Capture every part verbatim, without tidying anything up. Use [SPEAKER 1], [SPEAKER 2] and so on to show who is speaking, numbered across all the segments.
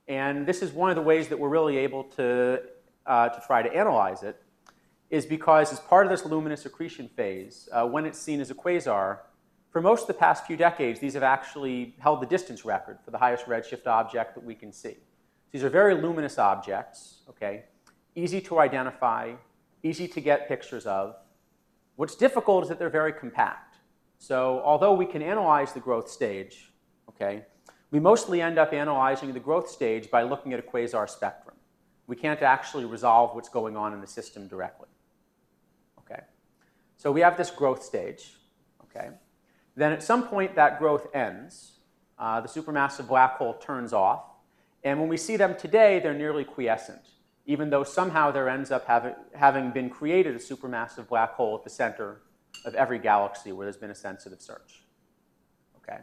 [SPEAKER 1] And this is one of the ways that we're really able to, uh, to try to analyze it, is because as part of this luminous accretion phase, uh, when it's seen as a quasar, for most of the past few decades, these have actually held the distance record for the highest redshift object that we can see. These are very luminous objects, okay? Easy to identify, easy to get pictures of. What's difficult is that they're very compact. So although we can analyze the growth stage, okay, we mostly end up analyzing the growth stage by looking at a quasar spectrum. We can't actually resolve what's going on in the system directly. Okay? So we have this growth stage. Okay? Then at some point that growth ends. Uh, the supermassive black hole turns off. And when we see them today, they're nearly quiescent, even though somehow there ends up having, having been created a supermassive black hole at the center of every galaxy where there's been a sensitive search. Okay?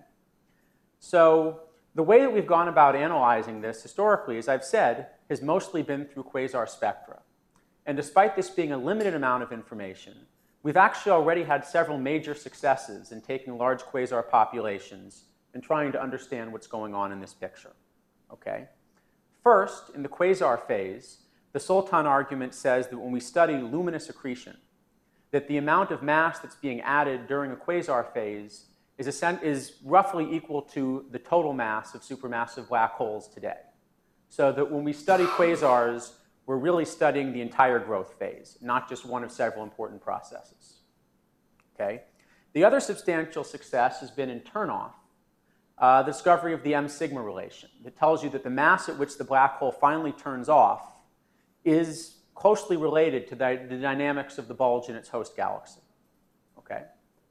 [SPEAKER 1] So the way that we've gone about analyzing this historically, as I've said, has mostly been through quasar spectra. And despite this being a limited amount of information, we've actually already had several major successes in taking large quasar populations and trying to understand what's going on in this picture. Okay? First, in the quasar phase, the Sultan argument says that when we study luminous accretion, that the amount of mass that's being added during a quasar phase is, a, is roughly equal to the total mass of supermassive black holes today. So that when we study quasars, we're really studying the entire growth phase, not just one of several important processes. Okay? The other substantial success has been in turnoff, uh, the discovery of the M sigma relation that tells you that the mass at which the black hole finally turns off is closely related to the, the dynamics of the bulge in its host galaxy. Okay?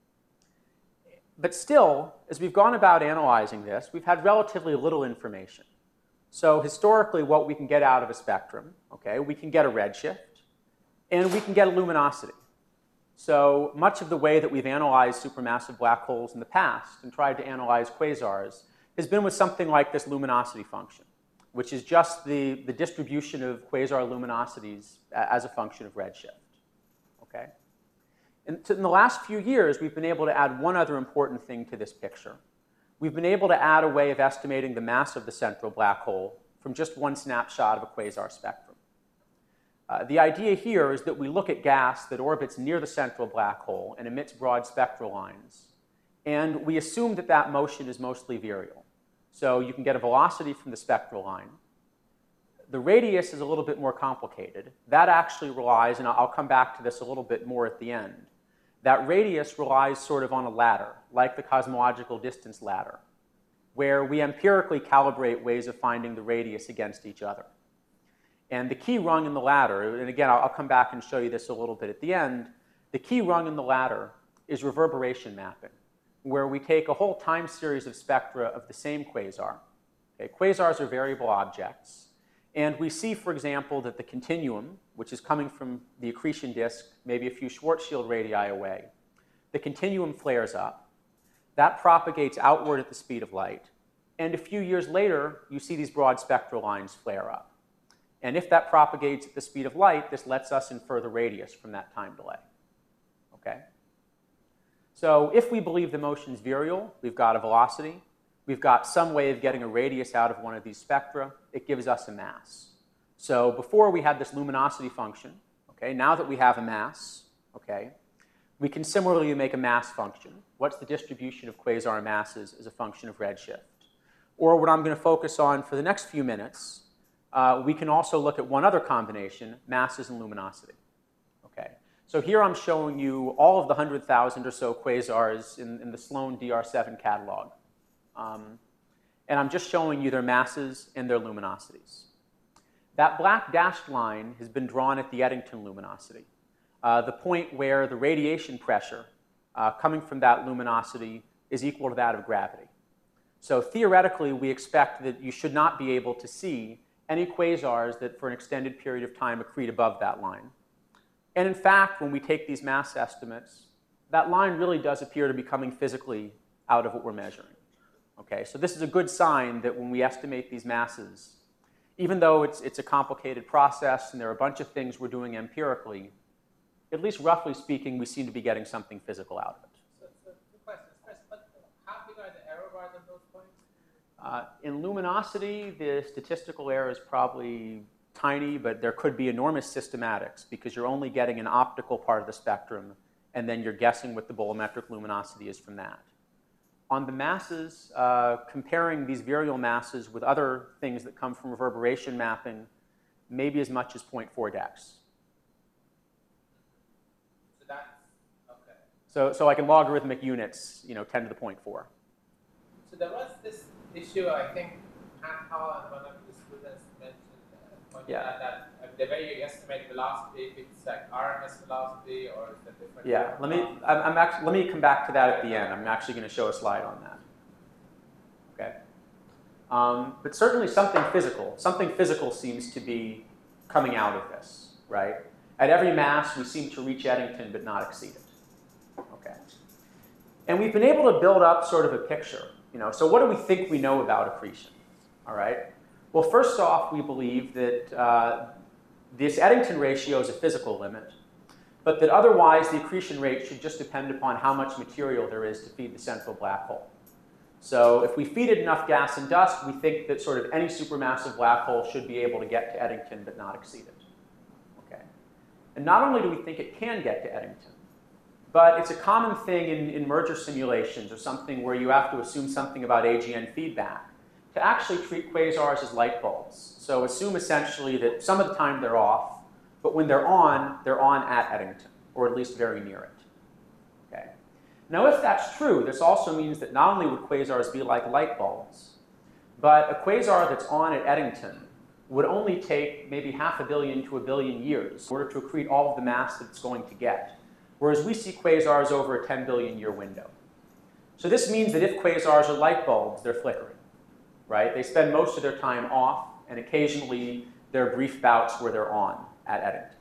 [SPEAKER 1] But still, as we've gone about analyzing this, we've had relatively little information. So historically, what we can get out of a spectrum, okay, we can get a redshift, and we can get a luminosity. So much of the way that we've analyzed supermassive black holes in the past and tried to analyze quasars has been with something like this luminosity function, which is just the, the distribution of quasar luminosities as a function of redshift. Okay? And in the last few years, we've been able to add one other important thing to this picture. We've been able to add a way of estimating the mass of the central black hole from just one snapshot of a quasar spectrum. Uh, the idea here is that we look at gas that orbits near the central black hole and emits broad spectral lines, and we assume that that motion is mostly virial. So you can get a velocity from the spectral line. The radius is a little bit more complicated. That actually relies, and I'll come back to this a little bit more at the end, that radius relies sort of on a ladder, like the cosmological distance ladder, where we empirically calibrate ways of finding the radius against each other. And the key rung in the ladder, and again, I'll come back and show you this a little bit at the end, the key rung in the ladder is reverberation mapping, where we take a whole time series of spectra of the same quasar. Okay, quasars are variable objects. And we see, for example, that the continuum, which is coming from the accretion disk, maybe a few Schwarzschild radii away, the continuum flares up. That propagates outward at the speed of light. And a few years later, you see these broad spectral lines flare up. And if that propagates at the speed of light, this lets us infer the radius from that time delay. Okay? So if we believe the motion is virial, we've got a velocity. We've got some way of getting a radius out of one of these spectra. It gives us a mass. So before we had this luminosity function. Okay? Now that we have a mass, okay, we can similarly make a mass function. What's the distribution of quasar masses as a function of redshift? Or what I'm going to focus on for the next few minutes, uh, we can also look at one other combination, masses and luminosity. Okay? So here I'm showing you all of the one hundred thousand or so quasars in, in the Sloan D R seven catalog. Um, and I'm just showing you their masses and their luminosities. That black dashed line has been drawn at the Eddington luminosity, uh, the point where the radiation pressure uh, coming from that luminosity is equal to that of gravity. So theoretically, we expect that you should not be able to see any quasars that for an extended period of time accrete above that line. And in fact, when we take these mass estimates, that line really does appear to be coming physically out of what we're measuring. Okay, so this is a good sign that when we estimate these masses, even though it's, it's a complicated process and there are a bunch of things we're doing empirically, at least roughly speaking, we seem to be getting something physical out of it.
[SPEAKER 2] So, so two questions. First, but how big are the error bars at those points?
[SPEAKER 1] Uh, in luminosity, the statistical error is probably tiny, but there could be enormous systematics because you're only getting an optical part of the spectrum, and then you're guessing what the bolometric luminosity is from that. On the masses, uh, comparing these virial masses with other things that come from reverberation mapping, maybe as much as zero point four dex.
[SPEAKER 2] So that's, okay.
[SPEAKER 1] So, so like in logarithmic units, you know, ten to the zero point four.
[SPEAKER 2] So there was this issue, I think, Hall and one of the students mentioned, uh, pointed
[SPEAKER 1] yeah.
[SPEAKER 2] out that uh, the way you estimate velocity, if it's like R M S velocity or is it different?
[SPEAKER 1] Yeah, let me, I'm, I'm actually, let me come back to that at the end. I'm actually going to show a slide on that. Okay. Um, but certainly something physical, something physical seems to be coming out of this, right? At every mass, we seem to reach Eddington but not exceed it. Okay. And we've been able to build up sort of a picture. You know, so what do we think we know about accretion? All right. Well, first off, we believe that uh, this Eddington ratio is a physical limit, but that otherwise the accretion rate should just depend upon how much material there is to feed the central black hole. So if we feed it enough gas and dust, we think that sort of any supermassive black hole should be able to get to Eddington but not exceed it. Okay. And not only do we think it can get to Eddington, but it's a common thing in, in merger simulations or something where you have to assume something about A G N feedback to actually treat quasars as light bulbs. So assume essentially that some of the time they're off, but when they're on, they're on at Eddington, or at least very near it. Okay. Now if that's true, this also means that not only would quasars be like light bulbs, but a quasar that's on at Eddington would only take maybe half a billion to a billion years in order to accrete all of the mass that it's going to get. Whereas we see quasars over a ten billion year window. So this means that if quasars are light bulbs, they're flickering, right? They spend most of their time off, and occasionally there are brief bouts where they're on at Eddington.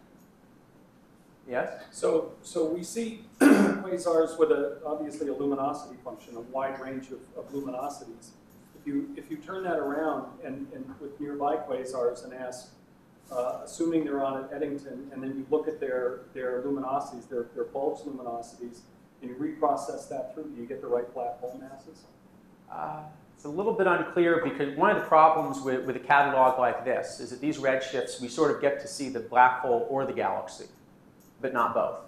[SPEAKER 1] Yes?
[SPEAKER 3] So, so we see quasars with a, obviously a luminosity function, a wide range of, of luminosities. If you, if you turn that around and, and with nearby quasars and ask, Uh, assuming they're on at Eddington, and then you look at their, their luminosities, their, their bulbs luminosities, and you reprocess that through, do you get the right black hole masses?
[SPEAKER 1] Uh, it's a little bit unclear because one of the problems with, with a catalog like this is that these redshifts, we sort of get to see the black hole or the galaxy, but not both.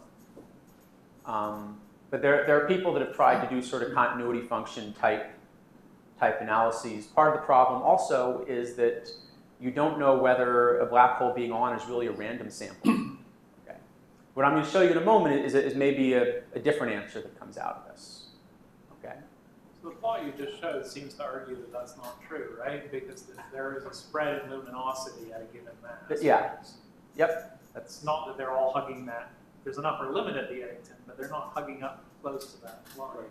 [SPEAKER 1] Um, but there, there are people that have tried to do sort of continuity function type, type analyses. Part of the problem also is that you don't know whether a black hole being on is really a random sample. Okay. What I'm going to show you in a moment is, is maybe a, a different answer that comes out of this. Okay.
[SPEAKER 4] So the plot you just showed seems to argue that that's not true, right? Because there is a spread in luminosity at a given mass.
[SPEAKER 1] Yeah. Yep.
[SPEAKER 4] That's not that they're all hugging that. There's an upper limit at the Eddington, but they're not hugging up close to that line.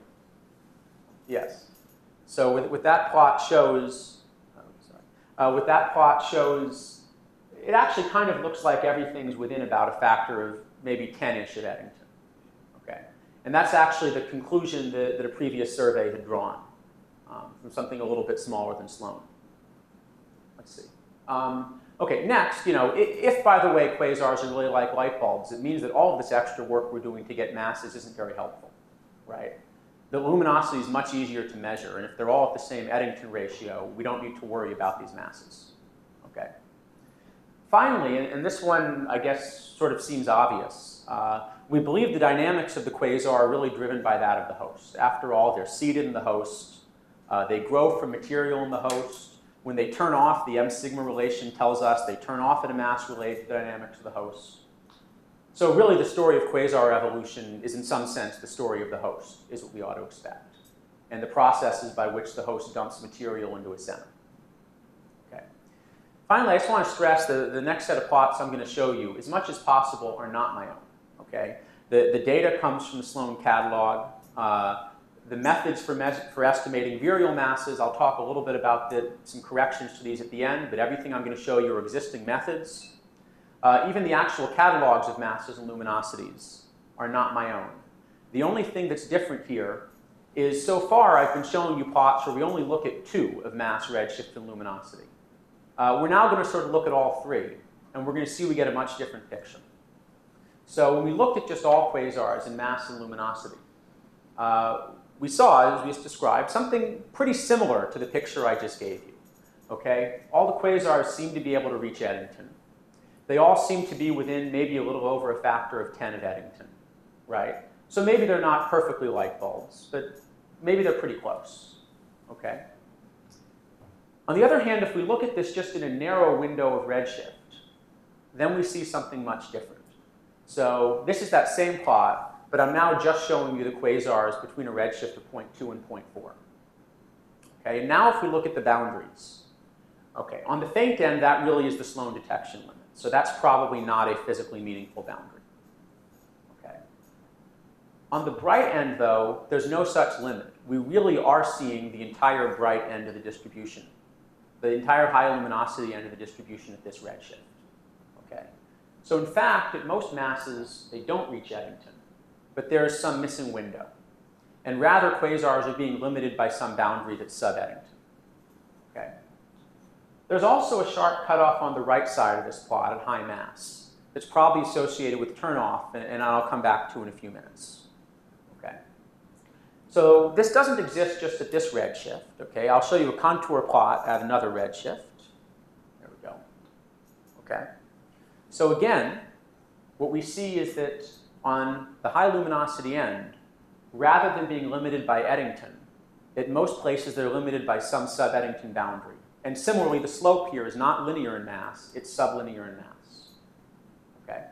[SPEAKER 1] Yes. So with, with that plot shows. Uh, what that plot shows, it actually kind of looks like everything's within about a factor of maybe ten-ish at Eddington. Okay. And that's actually the conclusion that, that a previous survey had drawn um, from something a little bit smaller than Sloan. Let's see. Um, okay, next, you know, if, if, by the way, quasars are really like light bulbs, it means that all of this extra work we're doing to get masses isn't very helpful, right? The luminosity is much easier to measure, and if they're all at the same Eddington ratio, we don't need to worry about these masses. Okay. Finally, and, and this one, I guess, sort of seems obvious, uh, we believe the dynamics of the quasar are really driven by that of the host. After all, they're seated in the host. Uh, they grow from material in the host. When they turn off, the M sigma relation tells us they turn off at a mass related to the dynamics of the host. So really the story of quasar evolution is in some sense the story of the host, is what we ought to expect, and the processes by which the host dumps material into a center. Okay. Finally, I just want to stress that the next set of plots I'm going to show you, as much as possible, are not my own. Okay. The, the data comes from the Sloan catalog. Uh, the methods for, for estimating virial masses, I'll talk a little bit about the, some corrections to these at the end, but everything I'm going to show you are existing methods. Uh, even the actual catalogs of masses and luminosities are not my own. The only thing that's different here is so far I've been showing you plots where we only look at two of mass, redshift, and luminosity. Uh, we're now going to sort of look at all three, and we're going to see we get a much different picture. So when we looked at just all quasars in mass and luminosity, uh, we saw, as we just described, something pretty similar to the picture I just gave you. Okay? All the quasars seem to be able to reach Eddington. They all seem to be within maybe a little over a factor of ten of Eddington, right? So maybe they're not perfectly light bulbs, but maybe they're pretty close, okay? On the other hand, if we look at this just in a narrow window of redshift, then we see something much different. So this is that same plot, but I'm now just showing you the quasars between a redshift of zero point two and zero point four. Okay, and now if we look at the boundaries, okay, on the faint end, that really is the Sloan detection limit. So that's probably not a physically meaningful boundary. Okay. On the bright end, though, there's no such limit. We really are seeing the entire bright end of the distribution, the entire high luminosity end of the distribution at this redshift. Okay. So in fact, at most masses, they don't reach Eddington, but there is some missing window. And rather, quasars are being limited by some boundary that's sub-Eddington. Okay. There's also a sharp cutoff on the right side of this plot at high mass that's probably associated with turnoff, and, and I'll come back to in a few minutes. Okay. So this doesn't exist just at this redshift. Okay. I'll show you a contour plot at another redshift. There we go. Okay. So again, what we see is that on the high luminosity end, rather than being limited by Eddington, at most places they're limited by some sub-Eddington boundary. And similarly, the slope here is not linear in mass, it's sublinear in mass. Okay.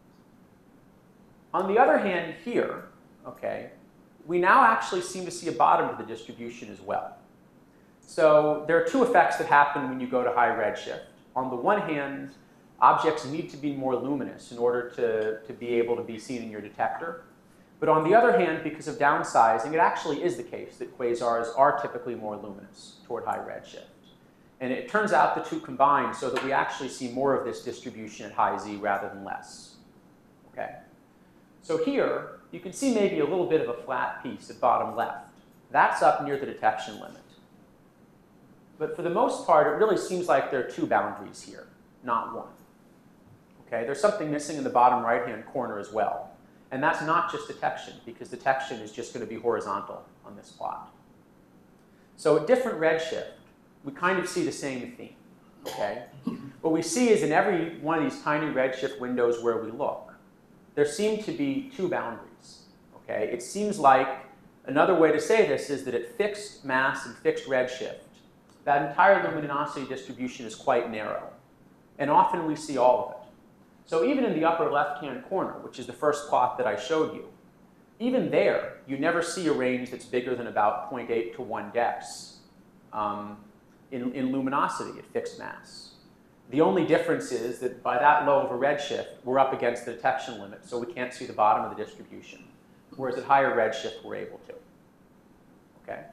[SPEAKER 1] On the other hand here, okay, we now actually seem to see a bottom to the distribution as well. So there are two effects that happen when you go to high redshift. On the one hand, objects need to be more luminous in order to, to be able to be seen in your detector. But on the other hand, because of downsizing, it actually is the case that quasars are typically more luminous toward high redshift. And it turns out the two combine so that we actually see more of this distribution at high Z rather than less. Okay. So here, you can see maybe a little bit of a flat piece at bottom left. That's up near the detection limit. But for the most part, it really seems like there are two boundaries here, not one. Okay. There's something missing in the bottom right-hand corner as well. And that's not just detection, because detection is just going to be horizontal on this plot. So at different redshift, we kind of see the same theme. Okay? What we see is in every one of these tiny redshift windows where we look, there seem to be two boundaries. Okay? It seems like another way to say this is that at fixed mass and fixed redshift, that entire luminosity distribution is quite narrow. And often we see all of it. So even in the upper left-hand corner, which is the first plot that I showed you, even there, you never see a range that's bigger than about zero point eight to one dex um, in, in luminosity at fixed mass. The only difference is that by that low of a redshift, we're up against the detection limit, so we can't see the bottom of the distribution. Whereas at higher redshift, we're able to. Okay?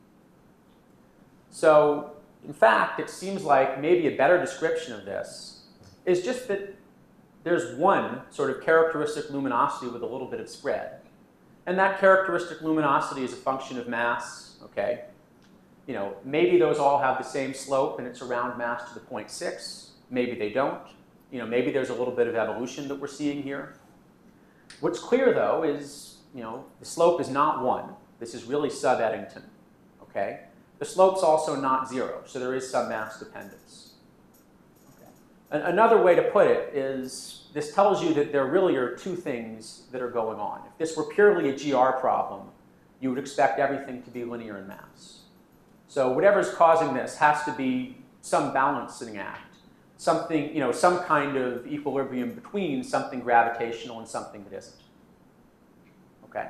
[SPEAKER 1] So in fact, it seems like maybe a better description of this is just that there's one sort of characteristic luminosity with a little bit of spread. And that characteristic luminosity is a function of mass, okay? You know, maybe those all have the same slope and it's around mass to the zero point six. Maybe they don't. You know, maybe there's a little bit of evolution that we're seeing here. What's clear, though, is, you know, the slope is not one. This is really sub-Eddington, okay? The slope's also not zero, so there is some mass dependence. Another way to put it is this tells you that there really are two things that are going on. If this were purely a G R problem, you would expect everything to be linear in mass. So whatever's causing this has to be some balancing act, something, you know, some kind of equilibrium between something gravitational and something that isn't. Okay?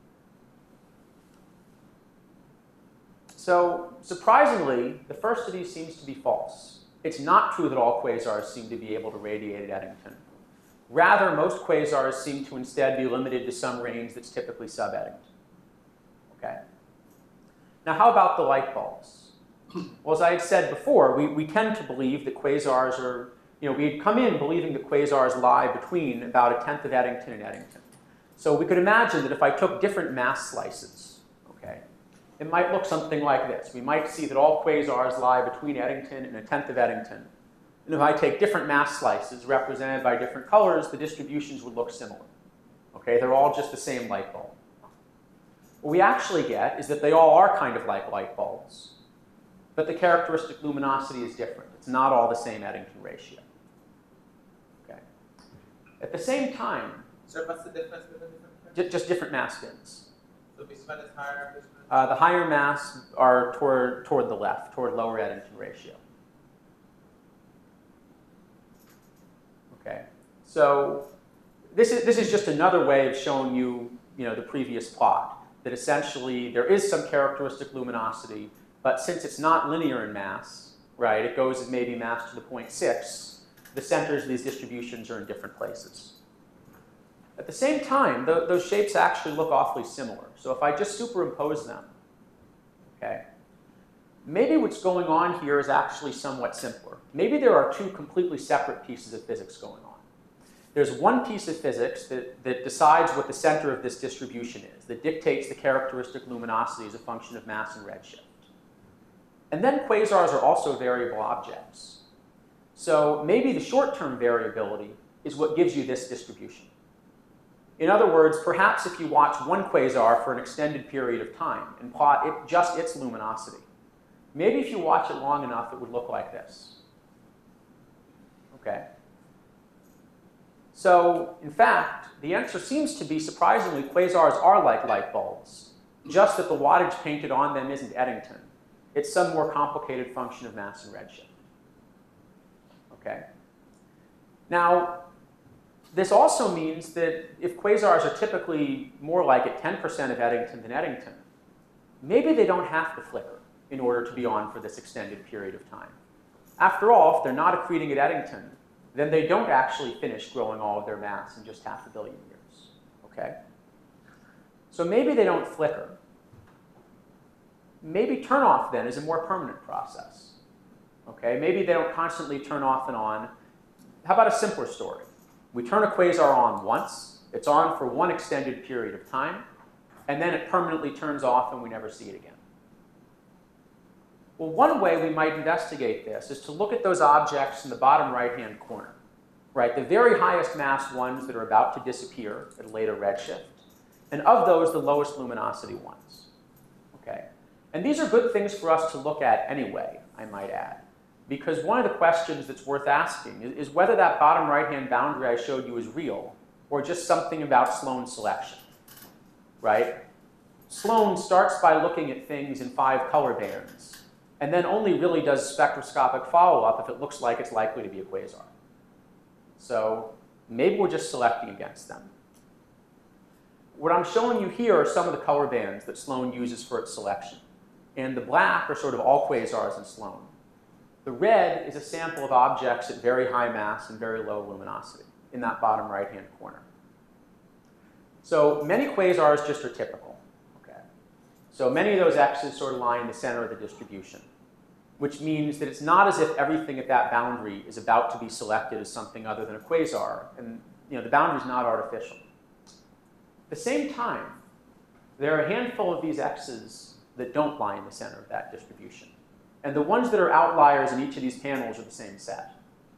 [SPEAKER 1] So surprisingly, the first of these seems to be false. It's not true that all quasars seem to be able to radiate at Eddington. Rather, most quasars seem to instead be limited to some range that's typically sub-Eddington. Okay? Now, how about the light bulbs? Well, as I had said before, we, we tend to believe that quasars are, you know, we'd come in believing that quasars lie between about a tenth of Eddington and Eddington. So we could imagine that if I took different mass slices, it might look something like this. We might see that all quasars lie between Eddington and a tenth of Eddington. And if I take different mass slices represented by different colors, the distributions would look similar. Okay, they're all just the same light bulb. what we actually get is that they all are kind of like light bulbs, but the characteristic luminosity is different. It's not all the same Eddington ratio. Okay. At the same time,
[SPEAKER 2] So what's the difference between different
[SPEAKER 1] j just different mass bins.
[SPEAKER 2] So which one is higher, which one is
[SPEAKER 1] Uh, the higher mass are toward, toward the left, toward lower Eddington ratio. Okay, so this is, this is just another way of showing you, you know, the previous plot, that essentially there is some characteristic luminosity, but since it's not linear in mass, right, it goes as maybe mass to the zero point six, the centers of these distributions are in different places. At the same time, th those shapes actually look awfully similar. So if I just superimpose them, okay, maybe what's going on here is actually somewhat simpler. Maybe there are two completely separate pieces of physics going on. There's one piece of physics that, that decides what the center of this distribution is, that dictates the characteristic luminosity as a function of mass and redshift. And then quasars are also variable objects. So maybe the short-term variability is what gives you this distribution. In other words, perhaps if you watch one quasar for an extended period of time and plot it, just its luminosity, maybe if you watch it long enough, it would look like this. Okay. So, in fact, the answer seems to be, surprisingly, quasars are like light bulbs, just that the wattage painted on them isn't Eddington. It's some more complicated function of mass and redshift. Okay. Now, this also means that if quasars are typically more like at ten percent of Eddington than Eddington, maybe they don't have to flicker in order to be on for this extended period of time. After all, if they're not accreting at Eddington, then they don't actually finish growing all of their mass in just half a billion years. Okay? So maybe they don't flicker. Maybe turn off then is a more permanent process. Okay? Maybe they don't constantly turn off and on. How about a simpler story? We turn a quasar on once, it's on for one extended period of time, and then it permanently turns off and we never see it again. Well, one way we might investigate this is to look at those objects in the bottom right-hand corner, right? The very highest mass ones that are about to disappear at a later redshift, and of those, the lowest luminosity ones, okay? And these are good things for us to look at anyway, I might add, because one of the questions that's worth asking is, is whether that bottom right-hand boundary I showed you is real, or just something about Sloan selection, right? Sloan starts by looking at things in five color bands, and then only really does spectroscopic follow-up if it looks like it's likely to be a quasar. So maybe we're just selecting against them. What I'm showing you here are some of the color bands that Sloan uses for its selection. And the black are sort of all quasars in Sloan. The red is a sample of objects at very high mass and very low luminosity in that bottom right-hand corner. So many quasars just are typical. Okay? So many of those X's sort of lie in the center of the distribution, which means that it's not as if everything at that boundary is about to be selected as something other than a quasar. And you know, the boundary is not artificial. At the same time, there are a handful of these X's that don't lie in the center of that distribution. And the ones that are outliers in each of these panels are the same set.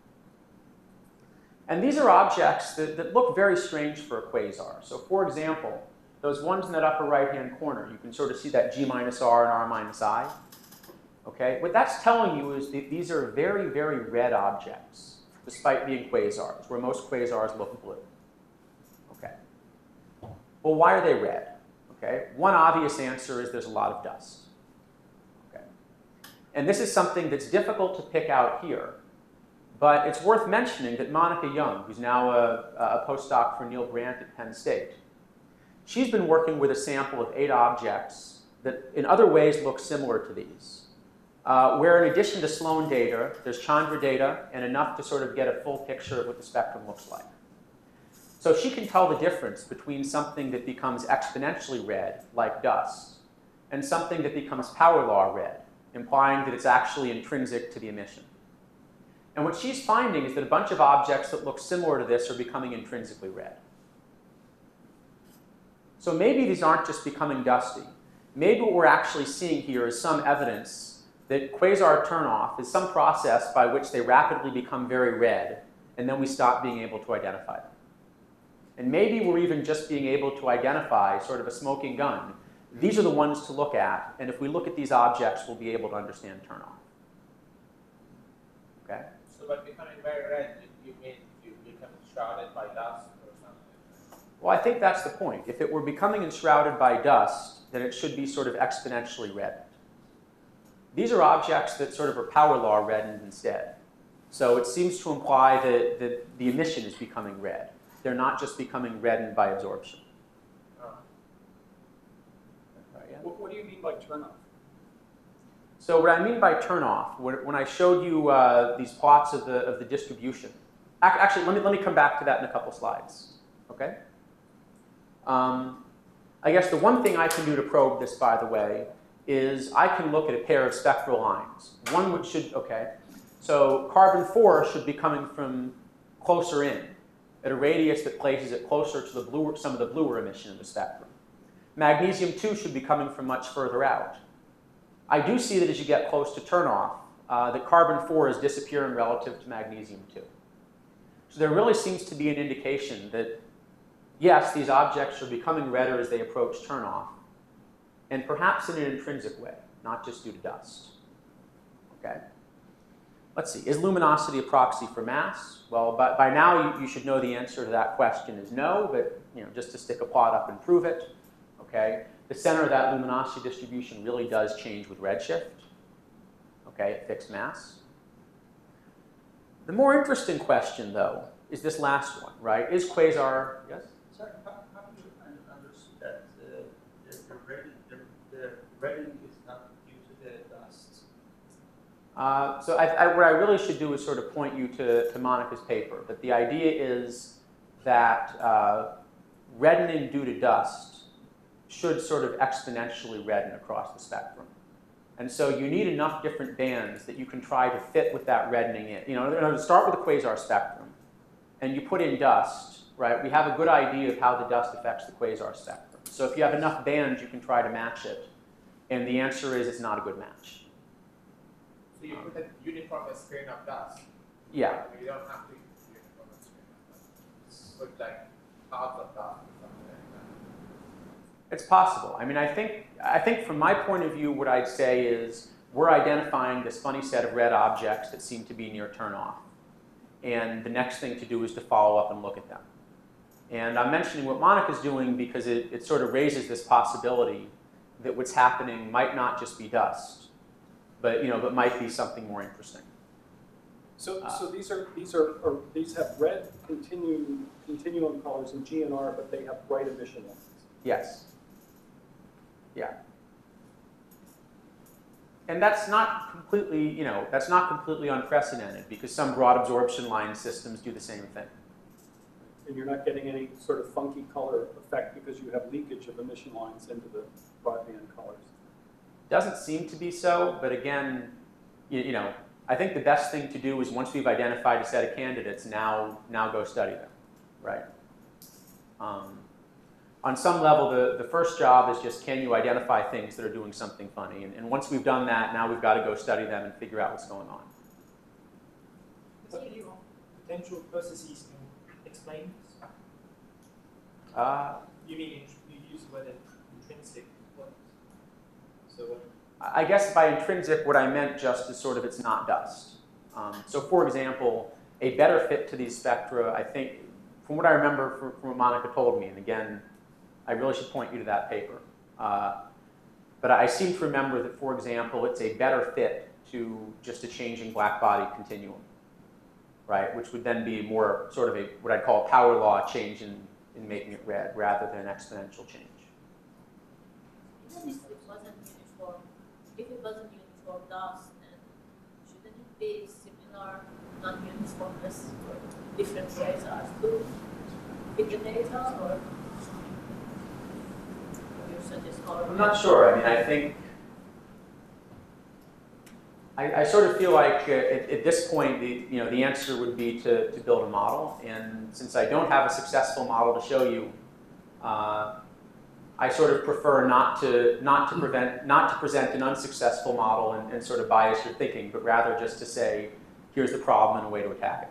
[SPEAKER 1] And these are objects that, that look very strange for a quasar. So for example, those ones in that upper right-hand corner, you can sort of see that G minus R and R minus I. Okay? What that's telling you is that these are very, very red objects, despite being quasars, where most quasars look blue. Okay. Well, why are they red? Okay. One obvious answer is there's a lot of dust. Okay. And this is something that's difficult to pick out here, but it's worth mentioning that Monica Young, who's now a, a postdoc for Neil Brandt at Penn State, she's been working with a sample of eight objects that in other ways look similar to these. Uh, where in addition to Sloan data, there's Chandra data and enough to sort of get a full picture of what the spectrum looks like. So she can tell the difference between something that becomes exponentially red, like dust, and something that becomes power law red, implying that it's actually intrinsic to the emission. And what she's finding is that a bunch of objects that look similar to this are becoming intrinsically red. So maybe these aren't just becoming dusty. Maybe what we're actually seeing here is some evidence that quasar turnoff is some process by which they rapidly become very red, and then we stop being able to identify them. And maybe we're even just being able to identify sort of a smoking gun these are the ones to look at, and if we look at these objects, we'll be able to understand turnoff. Okay?
[SPEAKER 2] So by becoming very red, you, you mean you become shrouded by dust or something?
[SPEAKER 1] Well, I think that's the point. If it were becoming enshrouded by dust, then it should be sort of exponentially reddened. These are objects that sort of are power law reddened instead. So it seems to imply that, that the emission is becoming red. They're not just becoming reddened by absorption.
[SPEAKER 2] Oh.
[SPEAKER 1] Right, yeah?
[SPEAKER 3] What, what do you mean by turnoff?
[SPEAKER 1] So what I mean by turnoff, when, when I showed you uh, these plots of the, of the distribution, ac actually, let me, let me come back to that in a couple slides, okay? Um, I guess the one thing I can do to probe this, by the way, is I can look at a pair of spectral lines. One which should, okay, so carbon four should be coming from closer in, at a radius that places it closer to the bluer, some of the bluer emission of the spectrum. Magnesium two should be coming from much further out. I do see that as you get close to turnoff, uh, that carbon four is disappearing relative to magnesium two. So there really seems to be an indication that, yes, these objects are becoming redder as they approach turnoff, and perhaps in an intrinsic way, not just due to dust. Okay? Let's see, is luminosity a proxy for mass? Well, by, by now you, you should know the answer to that question is no, but you know, just to stick a plot up and prove it, okay? The center of that luminosity distribution really does change with redshift, okay, at fixed mass. The more interesting question, though, is this last one, right? Is quasar, yes?
[SPEAKER 5] Sir, how, how do you un- understand that uh, the, the, redden, the, the reddening is not due to the dust?
[SPEAKER 1] Uh, so I, I, what I really should do is sort of point you to, to Monica's paper. But the idea is that uh, reddening due to dust should sort of exponentially redden across the spectrum. And so you need enough different bands that you can try to fit with that reddening in. You know, in order to start with the quasar spectrum, and you put in dust, right, we have a good idea of how the dust affects the quasar spectrum. So if you have enough bands, you can try to match it. And the answer is it's not a good match.
[SPEAKER 2] So you put a uniform screen of dust.
[SPEAKER 1] Yeah.
[SPEAKER 2] You don't have to use uniform screen of dust. Put like clouds of dust or something like that.
[SPEAKER 1] It's possible. I mean, I think, I think from my point of view, what I'd say is we're identifying this funny set of red objects that seem to be near turnoff. And the next thing to do is to follow up and look at them. And I'm mentioning what Monica's doing because it, it sort of raises this possibility that what's happening might not just be dust, but, you know, but might be something more interesting.
[SPEAKER 3] So,
[SPEAKER 1] Uh,
[SPEAKER 3] so these are these are or these have red continuum continuum colors in G N R, but they have bright emission lines.
[SPEAKER 1] Yes. Yeah. And that's not completely, you know, that's not completely unprecedented because some broad absorption line systems do the same thing.
[SPEAKER 3] And you're not getting any sort of funky color effect because you have leakage of emission lines into the broadband colors.
[SPEAKER 1] Doesn't seem to be so, but again, you, you know, I think the best thing to do is once we've identified a set of candidates, now, now go study them, right? Um, on some level, the, the first job is just can you identify things that are doing something funny? And, and once we've done that, now we've got to go study them and figure out what's going on.
[SPEAKER 6] What do you potential processes can explain this?
[SPEAKER 1] Uh,
[SPEAKER 6] You mean int- you use the word intrinsic? What? So what?
[SPEAKER 1] I guess by intrinsic, what I meant just is sort of it's not dust. Um, so for example, a better fit to these spectra, I think, from what I remember from, from what Monica told me, and again, I really should point you to that paper. Uh, but I seem to remember that, for example, it's a better fit to just a changing black body continuum, right? Which would then be more sort of a, what I'd call a power law change in, in making it red rather than an exponential change.
[SPEAKER 7] Even if it wasn't uniform, if it wasn't uniform dust, then shouldn't it be similar non-uniformness for different quasars to fit the data, or you suggest color?
[SPEAKER 1] I'm not sure. I mean, I think I, I sort of feel like uh, at, at this point, the you know the answer would be to to build a model. And since I don't have a successful model to show you, uh, I sort of prefer not to not to prevent not to present an unsuccessful model and, and sort of bias your thinking, but rather just to say, here's the problem and a way to attack it.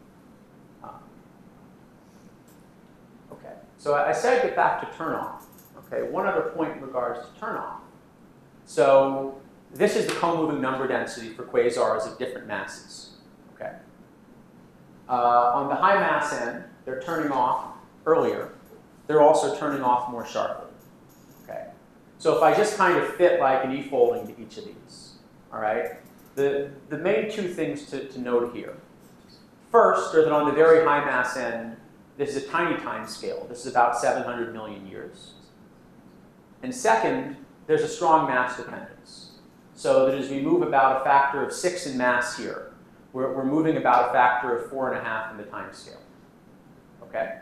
[SPEAKER 1] Uh, okay. So I, I said get back to turnoff. Okay, one other point in regards to turnoff. So this is the co-moving number density for quasars of different masses. Okay. Uh, on the high mass end, they're turning off earlier. They're also turning off more sharply. Okay. So if I just kind of fit like an e-folding to each of these, all right, the, the main two things to, to note here. First are that on the very high mass end, this is a tiny time scale. This is about seven hundred million years. And second, there's a strong mass dependence. So that as we move about a factor of six in mass here, we're, we're moving about a factor of four and a half in the time scale. Okay?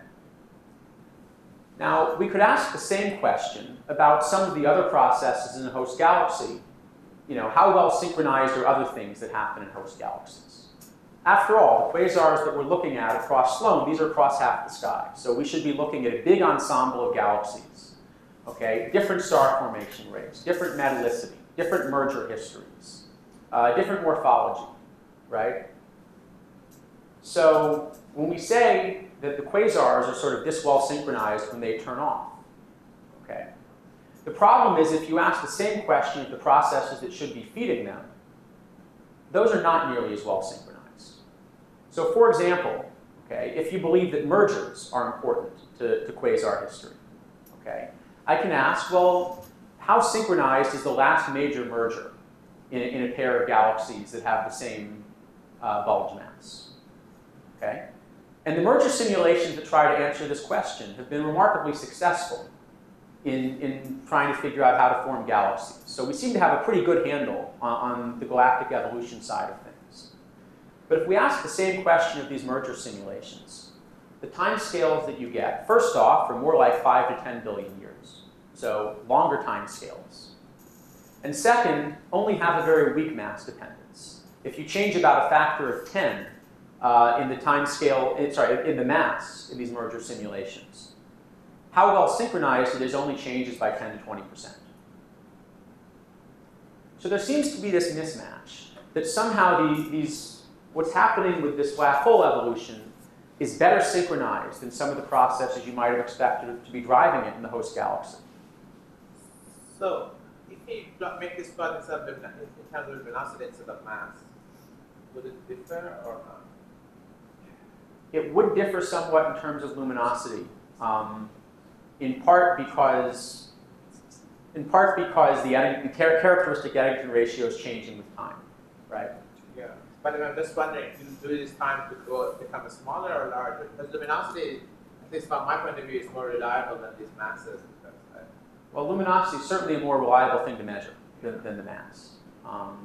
[SPEAKER 1] Now, we could ask the same question about some of the other processes in the host galaxy. You know, how well synchronized are other things that happen in host galaxies? After all, the quasars that we're looking at across Sloan, these are across half the sky. So we should be looking at a big ensemble of galaxies. Okay, different star formation rates, different metallicity, different merger histories, uh, different morphology, right? So when we say that the quasars are sort of this well synchronized when they turn off, okay, the problem is if you ask the same question of the processes that should be feeding them, those are not nearly as well synchronized. So for example, okay, if you believe that mergers are important to, to quasar history, okay, I can ask, well, how synchronized is the last major merger in, in a pair of galaxies that have the same uh, bulge mass? Okay? And the merger simulations that try to answer this question have been remarkably successful in, in trying to figure out how to form galaxies. So we seem to have a pretty good handle on, on the galactic evolution side of things. But if we ask the same question of these merger simulations, the time scales that you get, first off, are more like five to ten billion years. So longer time scales. And second, only have a very weak mass dependence. If you change about a factor of ten uh, in the time scale, in, sorry, in the mass in these merger simulations, how well synchronized it is only changes by ten to twenty percent. So there seems to be this mismatch that somehow the, these, what's happening with this black hole evolution is better synchronized than some of the processes you might have expected to be driving it in the host galaxy.
[SPEAKER 2] So, if we pl- make this plot in terms of in terms of velocity instead of mass, would it differ or not?
[SPEAKER 1] It would differ somewhat in terms of luminosity, um, in part because, in part because the, Edding- the char- characteristic Eddington ratio is changing with time, right?
[SPEAKER 2] Yeah. But I'm just wondering, do do this time to go become smaller or larger? Because luminosity, at least from my point of view, is more reliable than these masses. Because, uh,
[SPEAKER 1] Well, luminosity is certainly a more reliable thing to measure than, than the mass. Um,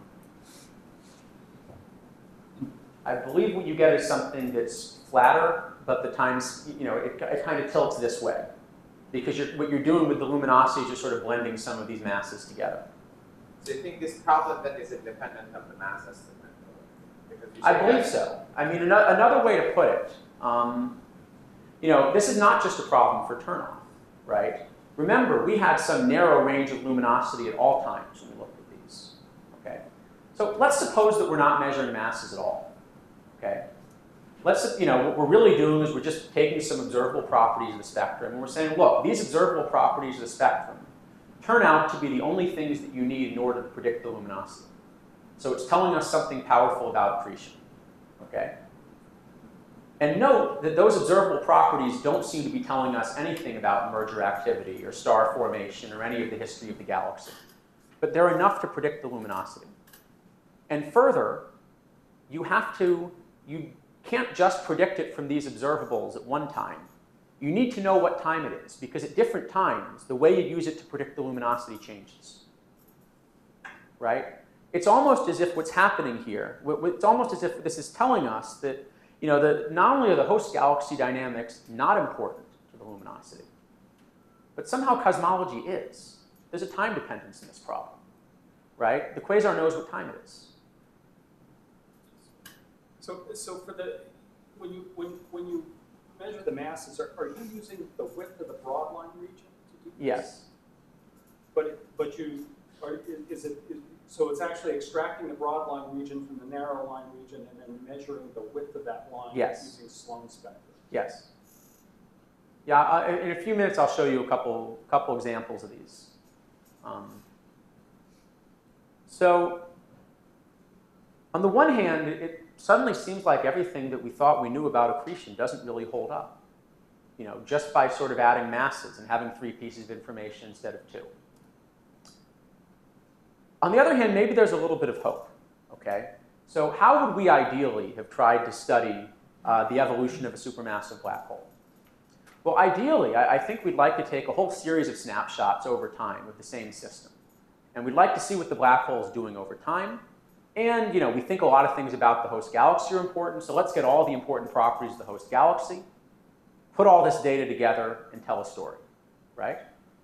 [SPEAKER 1] I believe what you get is something that's flatter, but the times, you know, it, it kind of tilts this way. Because you're, what you're doing with the luminosity is you're sort of blending some of these masses together.
[SPEAKER 2] So you think this problem then is independent of the mass estimate? Because you
[SPEAKER 1] I
[SPEAKER 2] say
[SPEAKER 1] believe
[SPEAKER 2] that-
[SPEAKER 1] so. I mean, ano- another way to put it, um, you know, this is not just a problem for turnoff, right? Remember, we had some narrow range of luminosity at all times when we looked at these, okay? So let's suppose that we're not measuring masses at all, okay? Let's, you know, what we're really doing is we're just taking some observable properties of the spectrum, and we're saying, look, these observable properties of the spectrum turn out to be the only things that you need in order to predict the luminosity. So it's telling us something powerful about accretion, okay? And note that those observable properties don't seem to be telling us anything about merger activity or star formation or any of the history of the galaxy. But they're enough to predict the luminosity. And further, you have to, you can't just predict it from these observables at one time. You need to know what time it is, because at different times, the way you use it to predict the luminosity changes, right? It's almost as if what's happening here, it's almost as if this is telling us that, you know, the, not only are the host galaxy dynamics not important to the luminosity, but somehow cosmology is. There's a time dependence in this problem, right? The quasar knows what time it is.
[SPEAKER 3] So, so for the, when you, when, when you measure the masses, are, are you using the width of the broadline region to do this?
[SPEAKER 1] Yes.
[SPEAKER 3] But, it- but you, are, is it, is, so it's actually extracting the broadline region from the narrow line region and then measuring the width of that line
[SPEAKER 1] Yes.
[SPEAKER 3] using Sloan spectrum.
[SPEAKER 1] Yes. Yeah, uh, in a few minutes I'll show you a couple, couple examples of these. Um, so on the one hand, it suddenly seems like everything that we thought we knew about accretion doesn't really hold up, you know, just by sort of adding masses and having three pieces of information instead of two. On the other hand, maybe there's a little bit of hope, okay? So how would we ideally have tried to study uh, the evolution of a supermassive black hole? Well, ideally, I, I think we'd like to take a whole series of snapshots over time of the same system. And we'd like to see what the black hole is doing over time. And, you know, we think a lot of things about the host galaxy are important, so let's get all the important properties of the host galaxy, put all this data together, and tell a story, right?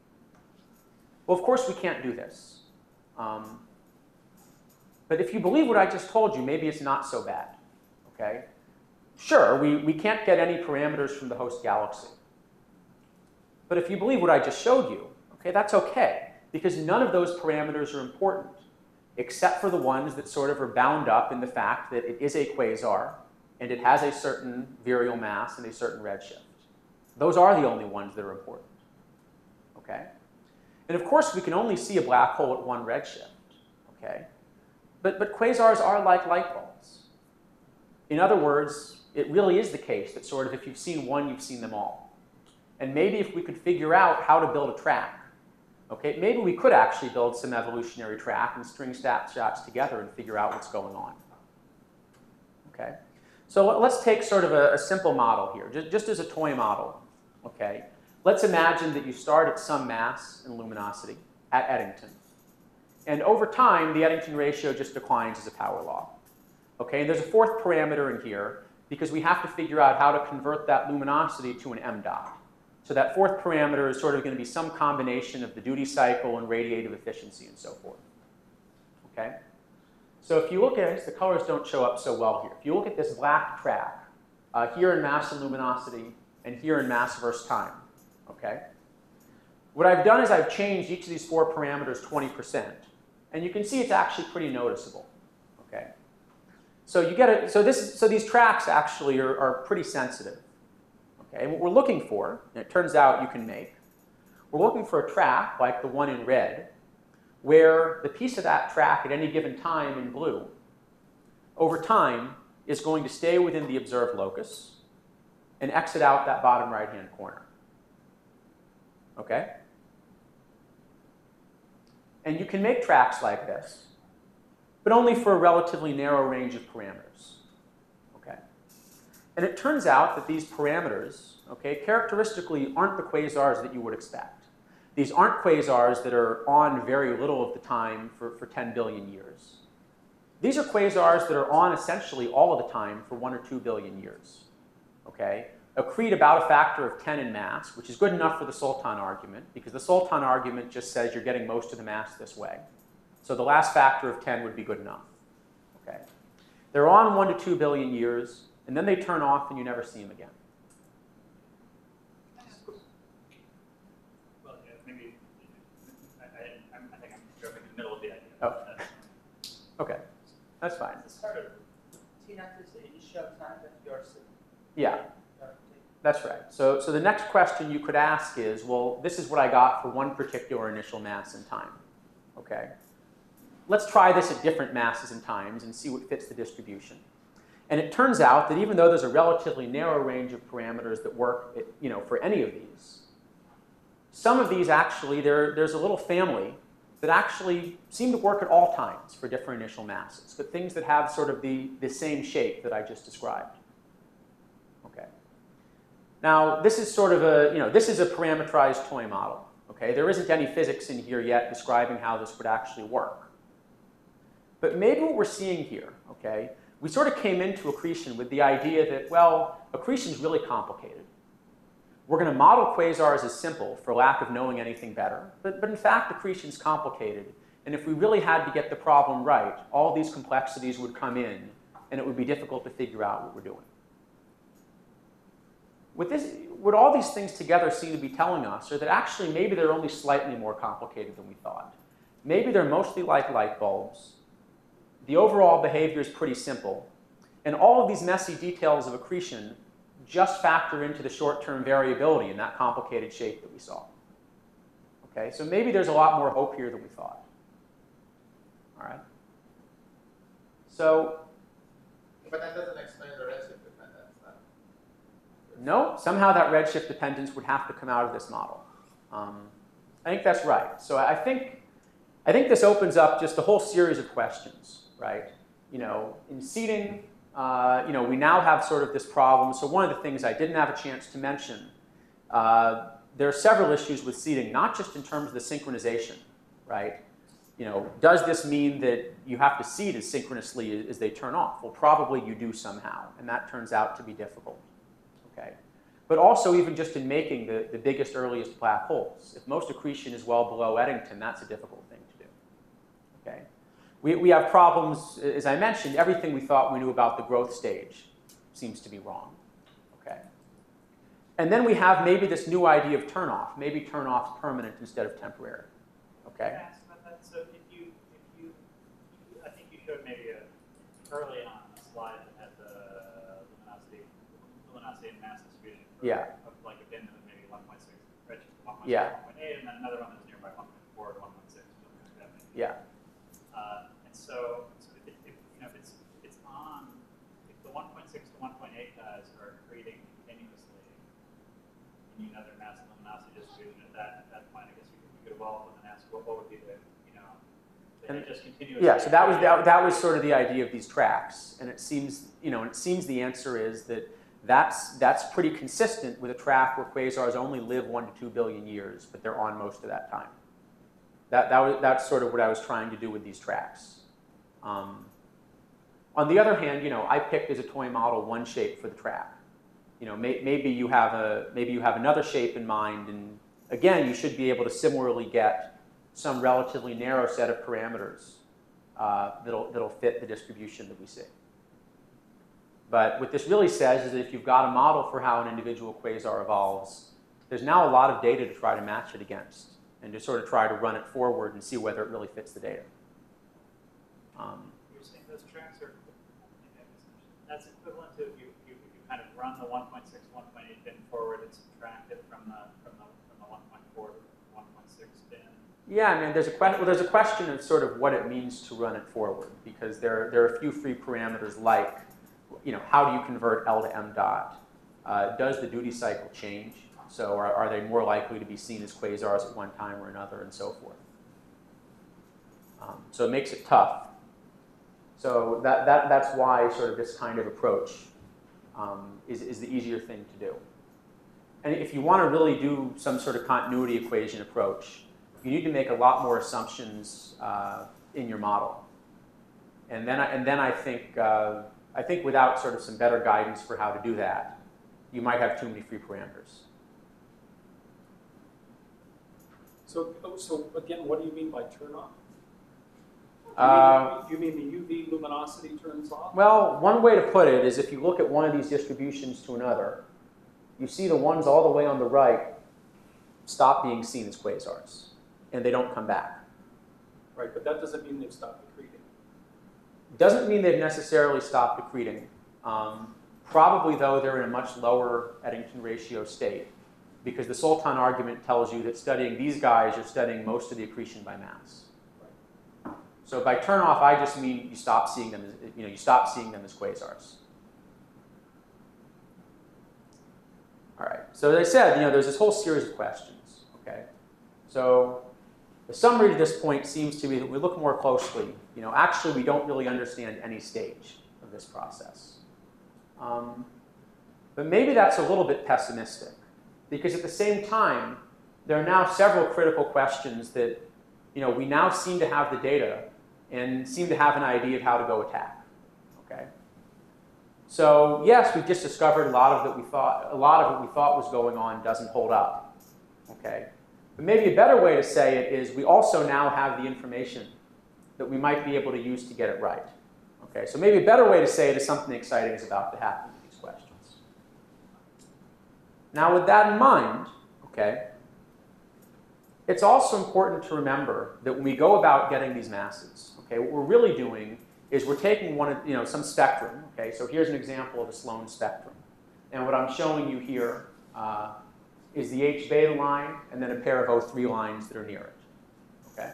[SPEAKER 1] Well, of course, we can't do this. Um, but if you believe what I just told you, maybe it's not so bad, okay? Sure, we, we can't get any parameters from the host galaxy. But if you believe what I just showed you, okay, that's okay, because none of those parameters are important, except for the ones that sort of are bound up in the fact that it is a quasar, and it has a certain virial mass and a certain redshift. Those are the only ones that are important, okay? And of course, we can only see a black hole at one redshift, okay? But, but quasars are like light bulbs. In other words, it really is the case that sort of if you've seen one, you've seen them all. And maybe if we could figure out how to build a track, okay, maybe we could actually build some evolutionary track and string snapshots together and figure out what's going on, okay? So let's take sort of a, a simple model here, just, just as a toy model, okay? Let's imagine that you start at some mass and luminosity at Eddington. And over time, the Eddington ratio just declines as a power law. Okay, and there's a fourth parameter in here because we have to figure out how to convert that luminosity to an M dot. So that fourth parameter is sort of going to be some combination of the duty cycle and radiative efficiency and so forth. Okay? So if you look at it, the colors don't show up so well here. If you look at this black track, uh, here in mass and luminosity, and here in mass versus time, okay? What I've done is I've changed each of these four parameters twenty percent. And you can see it's actually pretty noticeable, okay? So you get it, so this, so these tracks actually are, are pretty sensitive, okay? And what we're looking for, and it turns out you can make, we're looking for a track like the one in red, where the piece of that track at any given time in blue, over time, is going to stay within the observed locus and exit out that bottom right-hand corner, okay? And you can make tracks like this, but only for a relatively narrow range of parameters, okay? And it turns out that these parameters, okay, characteristically aren't the quasars that you would expect. These aren't quasars that are on very little of the time for, for ten billion years. These are quasars that are on essentially all of the time for one or two billion years, okay? Accrete about a factor of ten in mass, which is good enough for the Sultan argument, because the Sultan argument just says you're getting most of the mass this way. So the last factor of ten would be good enough, okay? They're on one to two billion years, and then they turn off and you never see them again.
[SPEAKER 8] Well, yeah, maybe, I, I, I think I'm jumping in the middle of the idea.
[SPEAKER 1] Oh, okay, that's fine.
[SPEAKER 5] It's sort of, T naught is the initial time that you're sitting.
[SPEAKER 1] Yeah. That's right. So, so the next question you could ask is, well, this is what I got for one particular initial mass and time. Okay. Let's try this at different masses and times and see what fits the distribution. And it turns out that even though there's a relatively narrow range of parameters that work at, you know, for any of these, some of these actually, there, there's a little family that actually seem to work at all times for different initial masses, but things that have sort of the, the same shape that I just described. Okay. Now, this is sort of a, you know, this is a parameterized toy model, okay? There isn't any physics in here yet describing how this would actually work. But maybe what we're seeing here, okay, we sort of came into accretion with the idea that, well, accretion is really complicated. We're going to model quasars as simple for lack of knowing anything better, but, but in fact, accretion is complicated. And if we really had to get the problem right, all these complexities would come in, and it would be difficult to figure out what we're doing. What, this, what all these things together seem to be telling us are that actually maybe they're only slightly more complicated than we thought. Maybe they're mostly like light bulbs. The overall behavior is pretty simple. And all of these messy details of accretion just factor into the short-term variability in that complicated shape that we saw. Okay, so maybe there's a lot more hope here than we thought. All right. So,
[SPEAKER 2] But that doesn't explain the redshift dependence. That
[SPEAKER 1] no, somehow that redshift dependence would have to come out of this model. Um, I think that's right. So I think, I think this opens up just a whole series of questions, right? You know, in seeding, uh, you know, we now have sort of this problem. So one of the things I didn't have a chance to mention, uh, there are several issues with seeding, not just in terms of the synchronization, right? You know, does this mean that you have to seed as synchronously as they turn off? Well, probably you do somehow, and that turns out to be difficult, okay? But also even just in making the, the biggest, earliest black holes. If most accretion is well below Eddington, that's a difficult thing to do, okay? We, we have problems, as I mentioned, everything we thought we knew about the growth stage seems to be wrong, okay? And then we have maybe this new idea of turnoff. Maybe turnoff's permanent instead of temporary, okay?
[SPEAKER 8] Can I ask about that? So if you, if you, I think you showed maybe a, early on a slide that had the luminosity, luminosity and mass distribution for,
[SPEAKER 1] Yeah.
[SPEAKER 8] of like a bin of maybe one point six, redshift to one point six,
[SPEAKER 1] Yeah.
[SPEAKER 8] one point eight, and then another one that was nearby one point four to one point six, something like that. Maybe.
[SPEAKER 1] Yeah.
[SPEAKER 8] Uh, and so, so if, it, if you know if it's if it's on, if the one point six to one point eight guys are accreting continuously, and you know their mass and luminosity distribution at that at that point, I guess you could, you could evolve and then ask what what would be the you know they just continuously.
[SPEAKER 1] Yeah, so that was that, that was sort of the idea of these tracks, and it seems you know, and it seems the answer is that that's that's pretty consistent with a track where quasars only live one to two billion years, but they're on most of that time. That that was that's sort of what I was trying to do with these tracks. Um, on the other hand, you know, I picked as a toy model one shape for the track. You know, may, maybe you have a maybe you have another shape in mind, and again, you should be able to similarly get some relatively narrow set of parameters uh, that'll, that'll fit the distribution that we see. But what this really says is that if you've got a model for how an individual quasar evolves, there's now a lot of data to try to match it against and to sort of try to run it forward and see whether it really fits the data. Um,
[SPEAKER 8] You're saying those tracks are, that's equivalent to if you, you, you kind of run the one point six, one point eight bin forward and subtract it from the, from the, from the one point four to one point six bin.
[SPEAKER 1] Yeah, I mean, there's a, que well, there's a question of sort of what it means to run it forward, because there, there are a few free parameters like, you know, how do you convert L to M dot? Uh, does the duty cycle change? So are, are they more likely to be seen as quasars at one time or another, and so forth? Um, so it makes it tough. So that, that, that's why sort of this kind of approach um, is, is the easier thing to do. And if you want to really do some sort of continuity equation approach, you need to make a lot more assumptions uh, in your model. And then I, and then I think, uh, I think without sort of some better guidance for how to do that, you might have too many free parameters.
[SPEAKER 3] So, oh, so again, what do you mean by turn off? You,
[SPEAKER 1] Uh,
[SPEAKER 3] mean, you mean the U V luminosity turns off?
[SPEAKER 1] Well, one way to put it is if you look at one of these distributions to another, you see the ones all the way on the right stop being seen as quasars, and they don't come back.
[SPEAKER 3] Right, but that doesn't mean they've stopped accreting.
[SPEAKER 1] Doesn't mean they've necessarily stopped accreting. Um, probably, though, they're in a much lower Eddington ratio state, because the Sultan argument tells you that studying these guys, you're studying most of the accretion by mass. So by turn off, I just mean you stop seeing them as, you know, you stop seeing them as quasars. All right. So as I said, you know, there's this whole series of questions. Okay. So the summary to this point seems to be that we look more closely. You know, actually, we don't really understand any stage of this process. Um, but maybe that's a little bit pessimistic, because at the same time, there are now several critical questions that, you know, we now seem to have the data and seem to have an idea of how to go attack. Okay. So yes, we've just discovered a lot of that we thought a lot of what we thought was going on doesn't hold up. Okay. But maybe a better way to say it is we also now have the information that we might be able to use to get it right. Okay. So maybe a better way to say it is something exciting is about to happen with these questions. Now, with that in mind, okay, it's also important to remember that when we go about getting these masses, okay, what we're really doing is we're taking one of, you know, some spectrum. Okay, so here's an example of a Sloan spectrum. And what I'm showing you here uh, is the H beta line and then a pair of O three lines that are near it. Okay?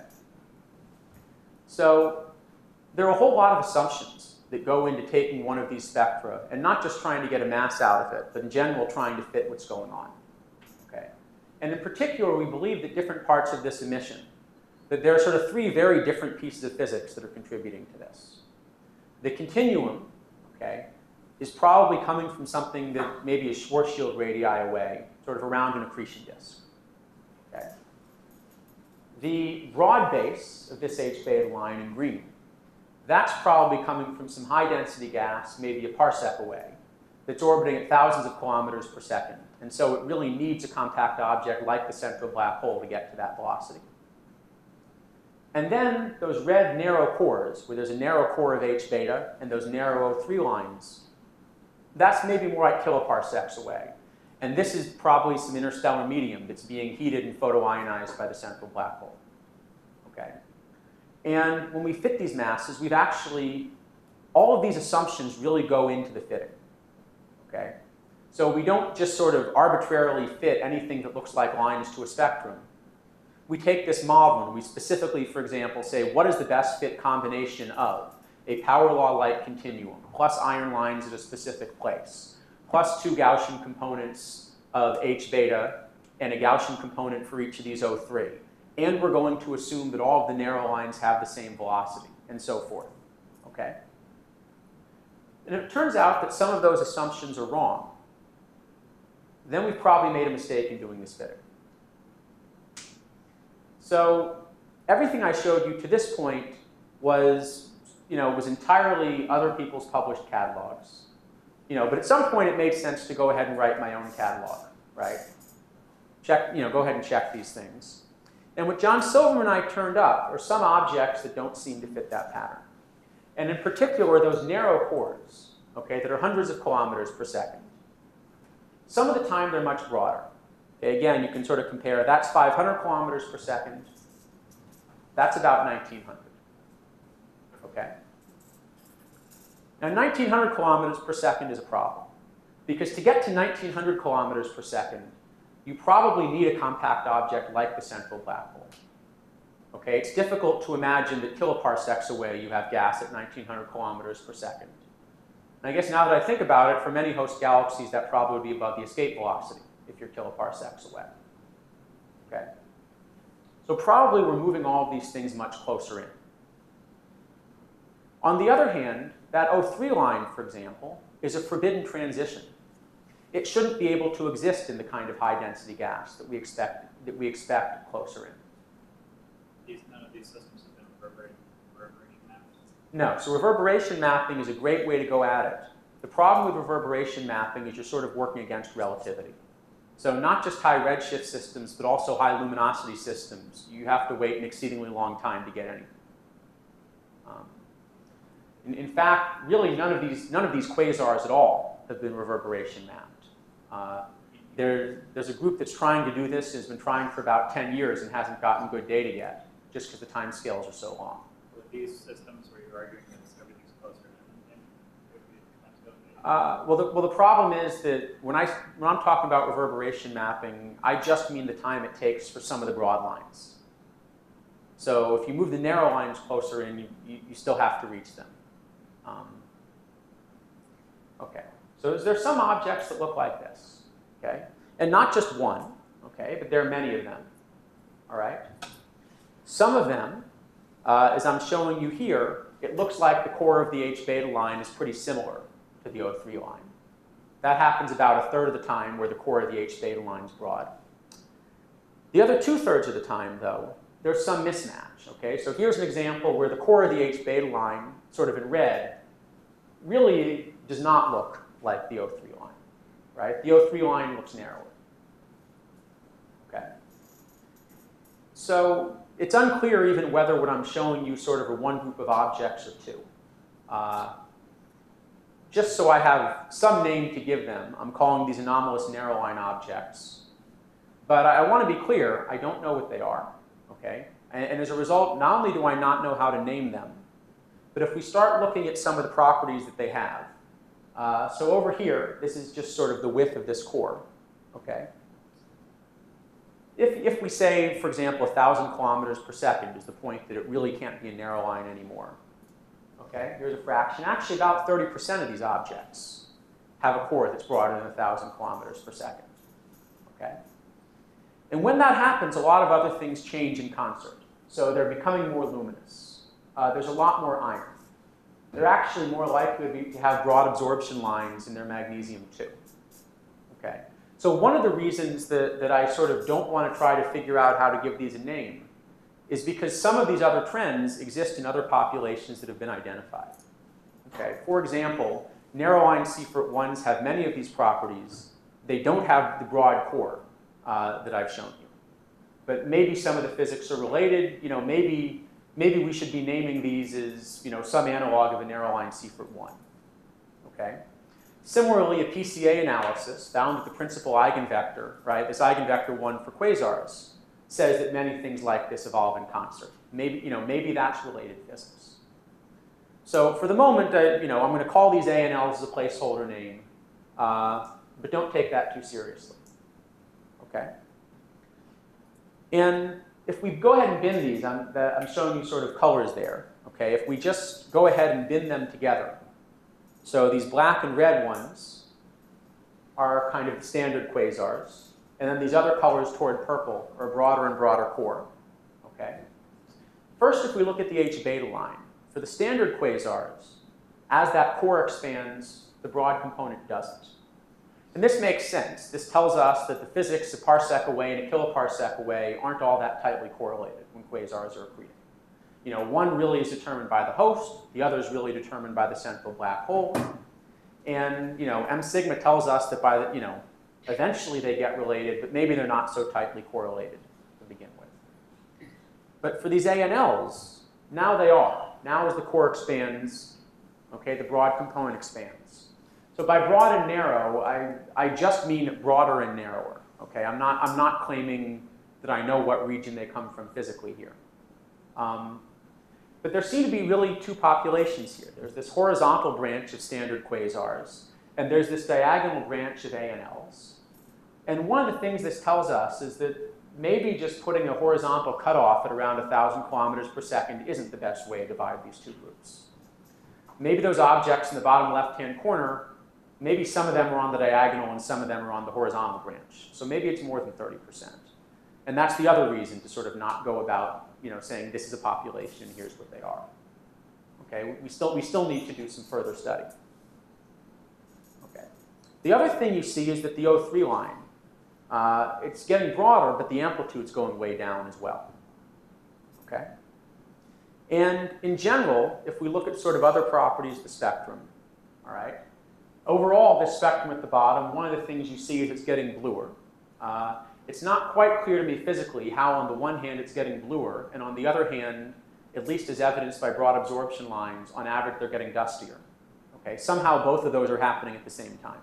[SPEAKER 1] So there are a whole lot of assumptions that go into taking one of these spectra and not just trying to get a mass out of it, but in general trying to fit what's going on. Okay? And in particular, we believe that different parts of this emission, that there are sort of three very different pieces of physics that are contributing to this. The continuum, okay, is probably coming from something that maybe is Schwarzschild radii away, sort of around an accretion disk. Okay? The broad base of this H beta line in green, that's probably coming from some high density gas, maybe a parsec away, that's orbiting at thousands of kilometers per second. And so it really needs a compact object like the central black hole to get to that velocity. And then those red narrow cores, where there's a narrow core of H beta and those narrow O three lines, that's maybe more like kiloparsecs away. And this is probably some interstellar medium that's being heated and photoionized by the central black hole. Okay? And when we fit these masses, we've actually, all of these assumptions really go into the fitting. Okay? So we don't just sort of arbitrarily fit anything that looks like lines to a spectrum. We take this model and we specifically, for example, say, what is the best fit combination of a power law-like continuum, plus iron lines at a specific place, plus two Gaussian components of H beta, and a Gaussian component for each of these O three. And we're going to assume that all of the narrow lines have the same velocity, and so forth. Okay? And if it turns out that some of those assumptions are wrong, then we've probably made a mistake in doing this fitting. So everything I showed you to this point was, you know, was entirely other people's published catalogs. You know, but at some point it made sense to go ahead and write my own catalog, right? Check, you know, go ahead and check these things. And what John Silverman and I turned up are some objects that don't seem to fit that pattern. And in particular, those narrow cores, okay, that are hundreds of kilometers per second. Some of the time they're much broader. Okay, again, you can sort of compare, that's five hundred kilometers per second. That's about nineteen hundred. Okay? Now, nineteen hundred kilometers per second is a problem, because to get to nineteen hundred kilometers per second, you probably need a compact object like the central black hole. Okay? It's difficult to imagine that kiloparsecs away you have gas at nineteen hundred kilometers per second. And I guess now that I think about it, for many host galaxies, that probably would be above the escape velocity if you're kiloparsecs away. Okay? So probably we're moving all of these things much closer in. On the other hand, that O three line, for example, is a forbidden transition. It shouldn't be able to exist in the kind of high-density gas that we expect, that we expect closer in.
[SPEAKER 8] These, none of these systems have been reverberation, reverberation mapped?
[SPEAKER 1] No. So reverberation mapping is a great way to go at it. The problem with reverberation mapping is you're sort of working against relativity. So not just high redshift systems, but also high luminosity systems, you have to wait an exceedingly long time to get anything. Um, in, in fact, really none of these none of these quasars at all have been reverberation mapped. Uh, there, there's a group that's trying to do this, has been trying for about ten years and hasn't gotten good data yet, just because the time scales are so long.
[SPEAKER 8] With these systems where you're arguing that everything's closer in, in,
[SPEAKER 1] Uh, well, the, well, the problem is that when, I, when I'm talking about reverberation mapping, I just mean the time it takes for some of the broad lines. So if you move the narrow lines closer in, you, you, you still have to reach them. Um, okay, so there's some objects that look like this, okay? And not just one, okay, but there are many of them, all right? Some of them, uh, as I'm showing you here, it looks like the core of the H beta line is pretty similar to the O three line. That happens about a third of the time where the core of the H beta line is broad. The other two-thirds of the time, though, there's some mismatch, okay? So here's an example where the core of the H beta line, sort of in red, really does not look like the O three line, right? The O three line looks narrower, okay? So it's unclear even whether what I'm showing you sort of are one group of objects or two. Uh, just so I have some name to give them, I'm calling these anomalous narrow line objects. But I, I want to be clear, I don't know what they are, okay? And, and as a result, not only do I not know how to name them, but if we start looking at some of the properties that they have, Uh, so over here, this is just sort of the width of this core, okay? If, if we say, for example, one thousand kilometers per second is the point that it really can't be a narrow line anymore, okay? Here's a fraction. Actually, about thirty percent of these objects have a core that's broader than one thousand kilometers per second, okay? And when that happens, a lot of other things change in concert. So they're becoming more luminous. Uh, there's a lot more iron. They're actually more likely to, be, to have broad absorption lines in their magnesium too. Okay? So one of the reasons that, that I sort of don't want to try to figure out how to give these a name is because some of these other trends exist in other populations that have been identified. Okay? For example, narrow-line Seyfert ones have many of these properties. They don't have the broad core uh, that I've shown you. But maybe some of the physics are related. You know, maybe Maybe we should be naming these as, you know, some analog of a narrow-line Seyfert one. Okay? Similarly, a P C A analysis found that the principal eigenvector, right, this eigenvector one for quasars, says that many things like this evolve in concert. Maybe, you know, maybe that's related physics. So for the moment, uh, you know, I'm going to call these A and Ls as a placeholder name, uh, but don't take that too seriously. Okay? And if we go ahead and bin these, I'm, the, I'm showing you sort of colors there. Okay? If we just go ahead and bin them together, so these black and red ones are kind of the standard quasars, and then these other colors toward purple are broader and broader core. Okay? First, if we look at the H beta line, for the standard quasars, as that core expands, the broad component doesn't. And this makes sense. This tells us that the physics a parsec away and a kiloparsec away aren't all that tightly correlated when quasars are accreting. You know, one really is determined by the host, the other is really determined by the central black hole. And, you know, M sigma tells us that by the, you know, eventually they get related, but maybe they're not so tightly correlated to begin with. But for these A N Ls, now they are. Now as the core expands, okay, the broad component expands. So by broad and narrow, I, I just mean broader and narrower. Okay, I'm not, I'm not claiming that I know what region they come from physically here. Um, but there seem to be really two populations here. There's this horizontal branch of standard quasars, and there's this diagonal branch of A N Ls. And one of the things this tells us is that maybe just putting a horizontal cutoff at around one thousand kilometers per second isn't the best way to divide these two groups. Maybe those objects in the bottom left-hand corner, maybe some of them are on the diagonal and some of them are on the horizontal branch. So maybe it's more than thirty percent. And that's the other reason to sort of not go about, you know, saying this is a population, here's what they are. Okay, we still, we still need to do some further study. Okay. The other thing you see is that the O three line, uh, it's getting broader, but the amplitude's going way down as well. Okay? And in general, if we look at sort of other properties of the spectrum, all right, overall, this spectrum at the bottom, one of the things you see is it's getting bluer. Uh, it's not quite clear to me physically how on the one hand it's getting bluer, and on the other hand, at least as evidenced by broad absorption lines, on average they're getting dustier. Okay, somehow both of those are happening at the same time.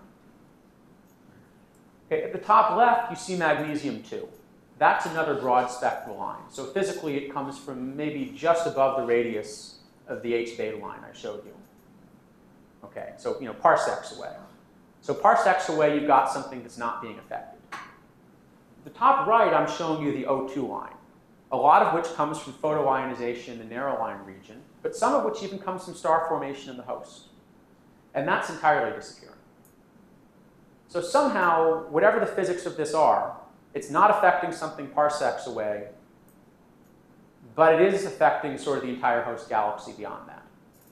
[SPEAKER 1] Okay, at the top left, you see magnesium two. That's another broad spectral line. So physically, it comes from maybe just above the radius of the H beta line I showed you. Okay, so you know, parsecs away. So parsecs away, you've got something that's not being affected. The top right, I'm showing you the O two line, a lot of which comes from photoionization in the narrow line region, but some of which even comes from star formation in the host. And that's entirely disappearing. So somehow, whatever the physics of this are, it's not affecting something parsecs away, but it is affecting sort of the entire host galaxy beyond that.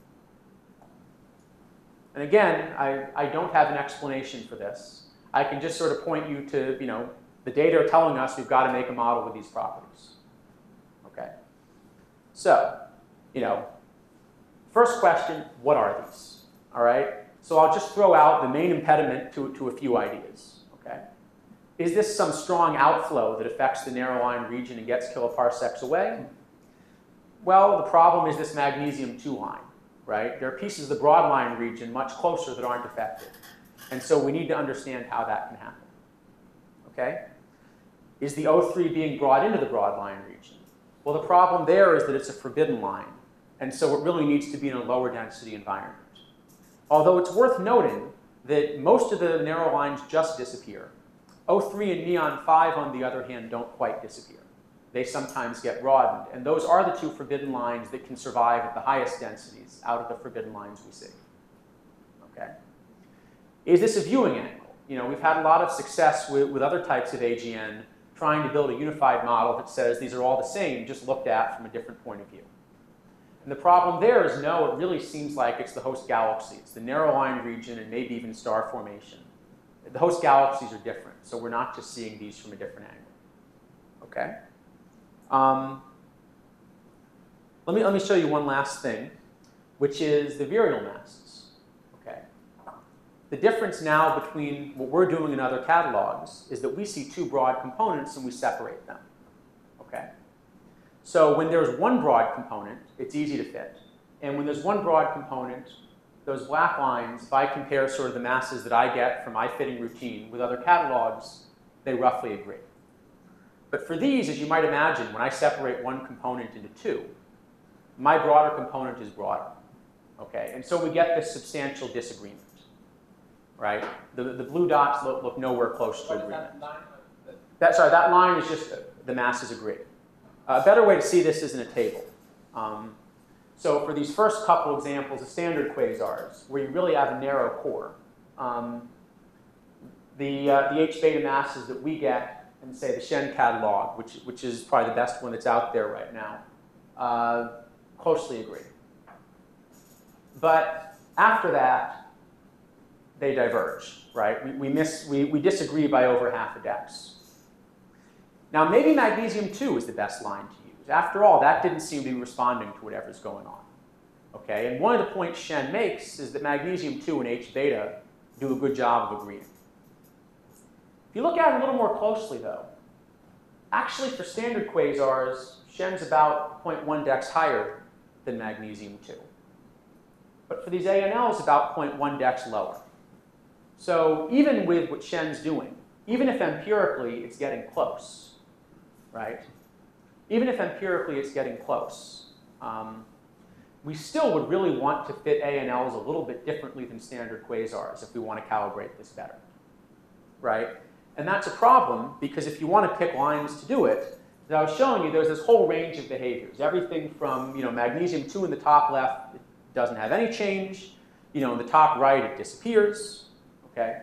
[SPEAKER 1] And again, I, I don't have an explanation for this. I can just sort of point you to, you know, the data are telling us we've got to make a model with these properties. Okay? So, you know, first question, what are these? All right? So I'll just throw out the main impediment to, to a few ideas. Okay? Is this some strong outflow that affects the narrow line region and gets kiloparsecs away? Well, the problem is this magnesium two line. Right? There are pieces of the broad line region much closer that aren't affected. And so we need to understand how that can happen. Okay? Is the O three being brought into the broad line region? Well, the problem there is that it's a forbidden line. And so it really needs to be in a lower density environment. Although it's worth noting that most of the narrow lines just disappear. O three and neon five, on the other hand, don't quite disappear. They sometimes get broadened, and those are the two forbidden lines that can survive at the highest densities out of the forbidden lines we see. Okay? Is this a viewing angle? You know, we've had a lot of success with, with other types of A G N trying to build a unified model that says these are all the same, just looked at from a different point of view. And the problem there is, no, it really seems like it's the host galaxies, the narrow line region, and maybe even star formation. The host galaxies are different, so we're not just seeing these from a different angle. Okay? Um, let me, let me show you one last thing, which is the virial masses. Okay? The difference now between what we're doing in other catalogs is that we see two broad components and we separate them. Okay? So when there's one broad component, it's easy to fit. And when there's one broad component, those black lines, if I compare sort of the masses that I get from my fitting routine with other catalogs, they roughly agree. But for these, as you might imagine, when I separate one component into two, my broader component is broader. Okay? And so we get this substantial disagreement. Right? The, the blue dots look, look nowhere close to agreement. That, sorry, that line is just the masses agree. A better way to see this is in a table. Um, so for these first couple examples of standard quasars, where you really have a narrow core, um, the, uh, the H beta masses that we get in, say, the Shen catalog, which, which is probably the best one that's out there right now, uh, closely agree. But after that, they diverge, right? We, we, miss, we, we disagree by over half a dex. Now, maybe magnesium two is the best line to use. After all, that didn't seem to be responding to whatever's going on. Okay? And one of the points Shen makes is that magnesium two and H beta do a good job of agreeing. If you look at it a little more closely, though, actually for standard quasars, Shen's about zero point one dex higher than magnesium two. But for these A N Ls, about zero point one dex lower. So even with what Shen's doing, even if empirically it's getting close, right? Even if empirically it's getting close, um, we still would really want to fit A N Ls a little bit differently than standard quasars if we want to calibrate this better, right? And that's a problem because if you want to pick lines to do it, as I was showing you, there's this whole range of behaviors. Everything from, you know, magnesium two in the top left, it doesn't have any change. You know, in the top right, it disappears, okay?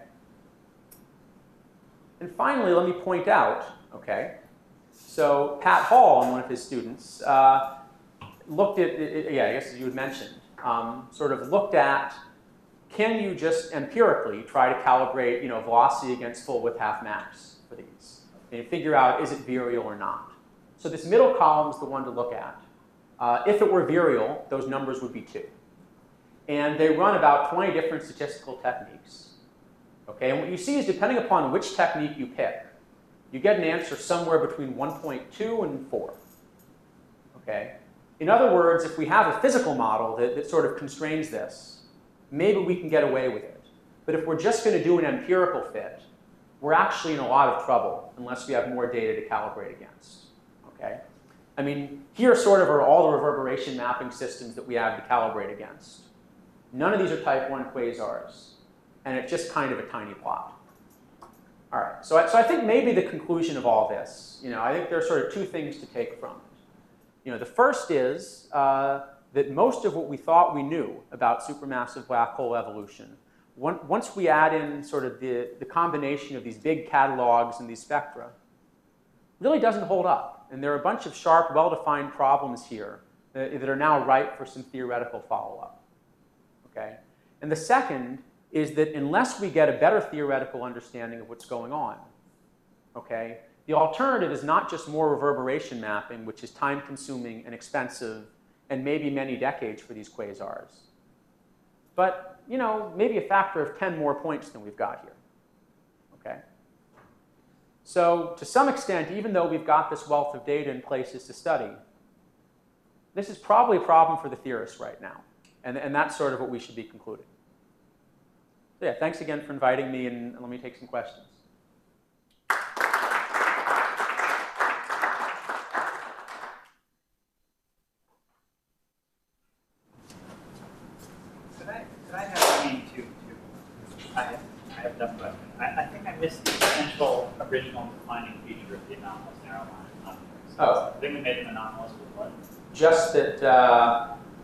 [SPEAKER 1] And finally, let me point out, okay, so Pat Hall and one of his students uh, looked at, yeah, I guess as you had mentioned, um, sort of looked at, can you just empirically try to calibrate, you know, velocity against full width half max for these? And figure out, is it virial or not? So this middle column is the one to look at. Uh, if it were virial, those numbers would be two. And they run about twenty different statistical techniques. Okay, and what you see is depending upon which technique you pick, you get an answer somewhere between one point two and four. Okay? In other words, if we have a physical model that, that sort of constrains this, maybe we can get away with it. But if we're just going to do an empirical fit, we're actually in a lot of trouble unless we have more data to calibrate against. Okay? I mean, here sort of are all the reverberation mapping systems that we have to calibrate against. None of these are type one quasars. And it's just kind of a tiny plot. All right, so I, so I think maybe the conclusion of all this, you know, I think there are sort of two things to take from it. You know, the first is uh, that most of what we thought we knew about supermassive black hole evolution, one, once we add in sort of the, the combination of these big catalogs and these spectra, really doesn't hold up. And there are a bunch of sharp, well-defined problems here that, that are now ripe for some theoretical follow-up. Okay? And the second is that unless we get a better theoretical understanding of what's going on, okay, the alternative is not just more reverberation mapping, which is time-consuming and expensive and maybe many decades for these quasars, but, you know, maybe a factor of ten more points than we've got here, okay? So to some extent, even though we've got this wealth of data and places to study, this is probably a problem for the theorists right now, and, and that's sort of what we should be concluding. So yeah, thanks again for inviting me, and let me take some questions.
[SPEAKER 8] Could I, could I have, I mean, to, to, I, I have enough question. I, I think I missed the essential original defining feature of the anomalous narrow line objects.
[SPEAKER 1] Oh.
[SPEAKER 8] I think we made them anomalous with what?
[SPEAKER 1] Just that, uh,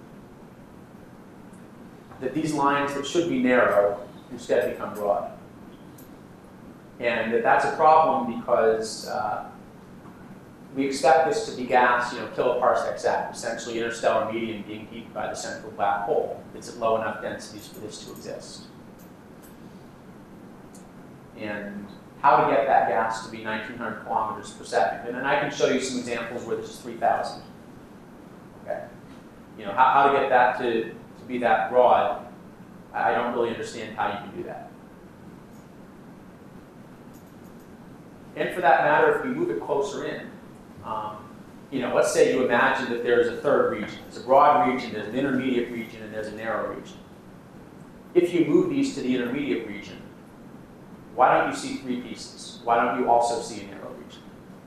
[SPEAKER 1] that these lines that should be narrow instead become broad. And that that's a problem because uh, we expect this to be gas, you know, kiloparsecs out, essentially interstellar medium being heated by the central black hole. It's at low enough densities for this to exist. And how to get that gas to be nineteen hundred kilometers per second. And then I can show you some examples where this is three thousand. Okay. You know, how, how to get that to, to be that broad, I don't really understand how you can do that. And for that matter, if we move it closer in, um, you know, let's say you imagine that there's a third region. There's a broad region, there's an intermediate region, and there's a narrow region. If you move these to the intermediate region, why don't you see three pieces? Why don't you also see a narrow region?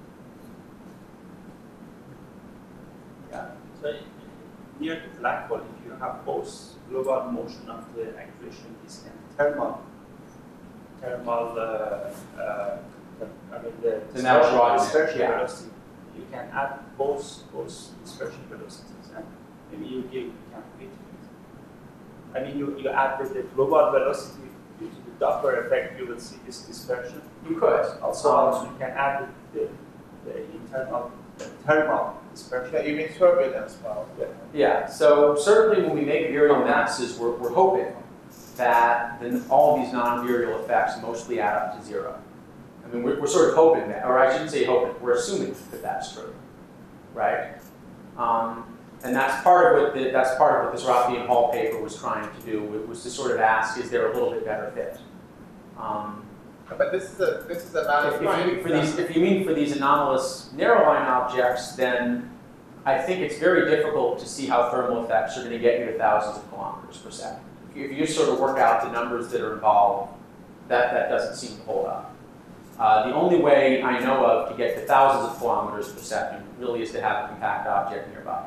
[SPEAKER 1] Yeah.
[SPEAKER 5] So near the black hole, if you have both global motion of the accretion disk and thermal, thermal, uh, uh, I mean the
[SPEAKER 1] So now it's broad,
[SPEAKER 5] dispersion
[SPEAKER 1] yeah.
[SPEAKER 5] velocity, you can add both both dispersion velocities, and maybe you give you can fit it. I mean, you, you add the, the global velocity due to the Doppler effect, you will see this dispersion.
[SPEAKER 1] You could.
[SPEAKER 5] Also,
[SPEAKER 1] Um,
[SPEAKER 5] you can add the, the, the internal the thermal dispersion.
[SPEAKER 2] Yeah, you mean turbulence power.
[SPEAKER 5] Yeah.
[SPEAKER 1] Yeah, so certainly when we make virial masses, we're, we're hoping that then all of these non-virial effects mostly add up to zero. I mean, we're, we're sort of hoping that, or I shouldn't say hoping, we're assuming that that's true, right? Um, and that's part of what the, that's part of what this Rafi and Hall paper was trying to do. It was to sort of ask, is there a little bit better fit? Um,
[SPEAKER 2] But this is a this is a valid
[SPEAKER 1] If, if,
[SPEAKER 2] point.
[SPEAKER 1] you, for these, if you mean for these anomalous narrow line objects, then I think it's very difficult to see how thermal effects are going to get you to thousands of kilometers per second. If you, if you just sort of work out the numbers that are involved, that, that doesn't seem to hold up. Uh, the only way I know of to get to thousands of kilometers per second really is to have a compact object nearby.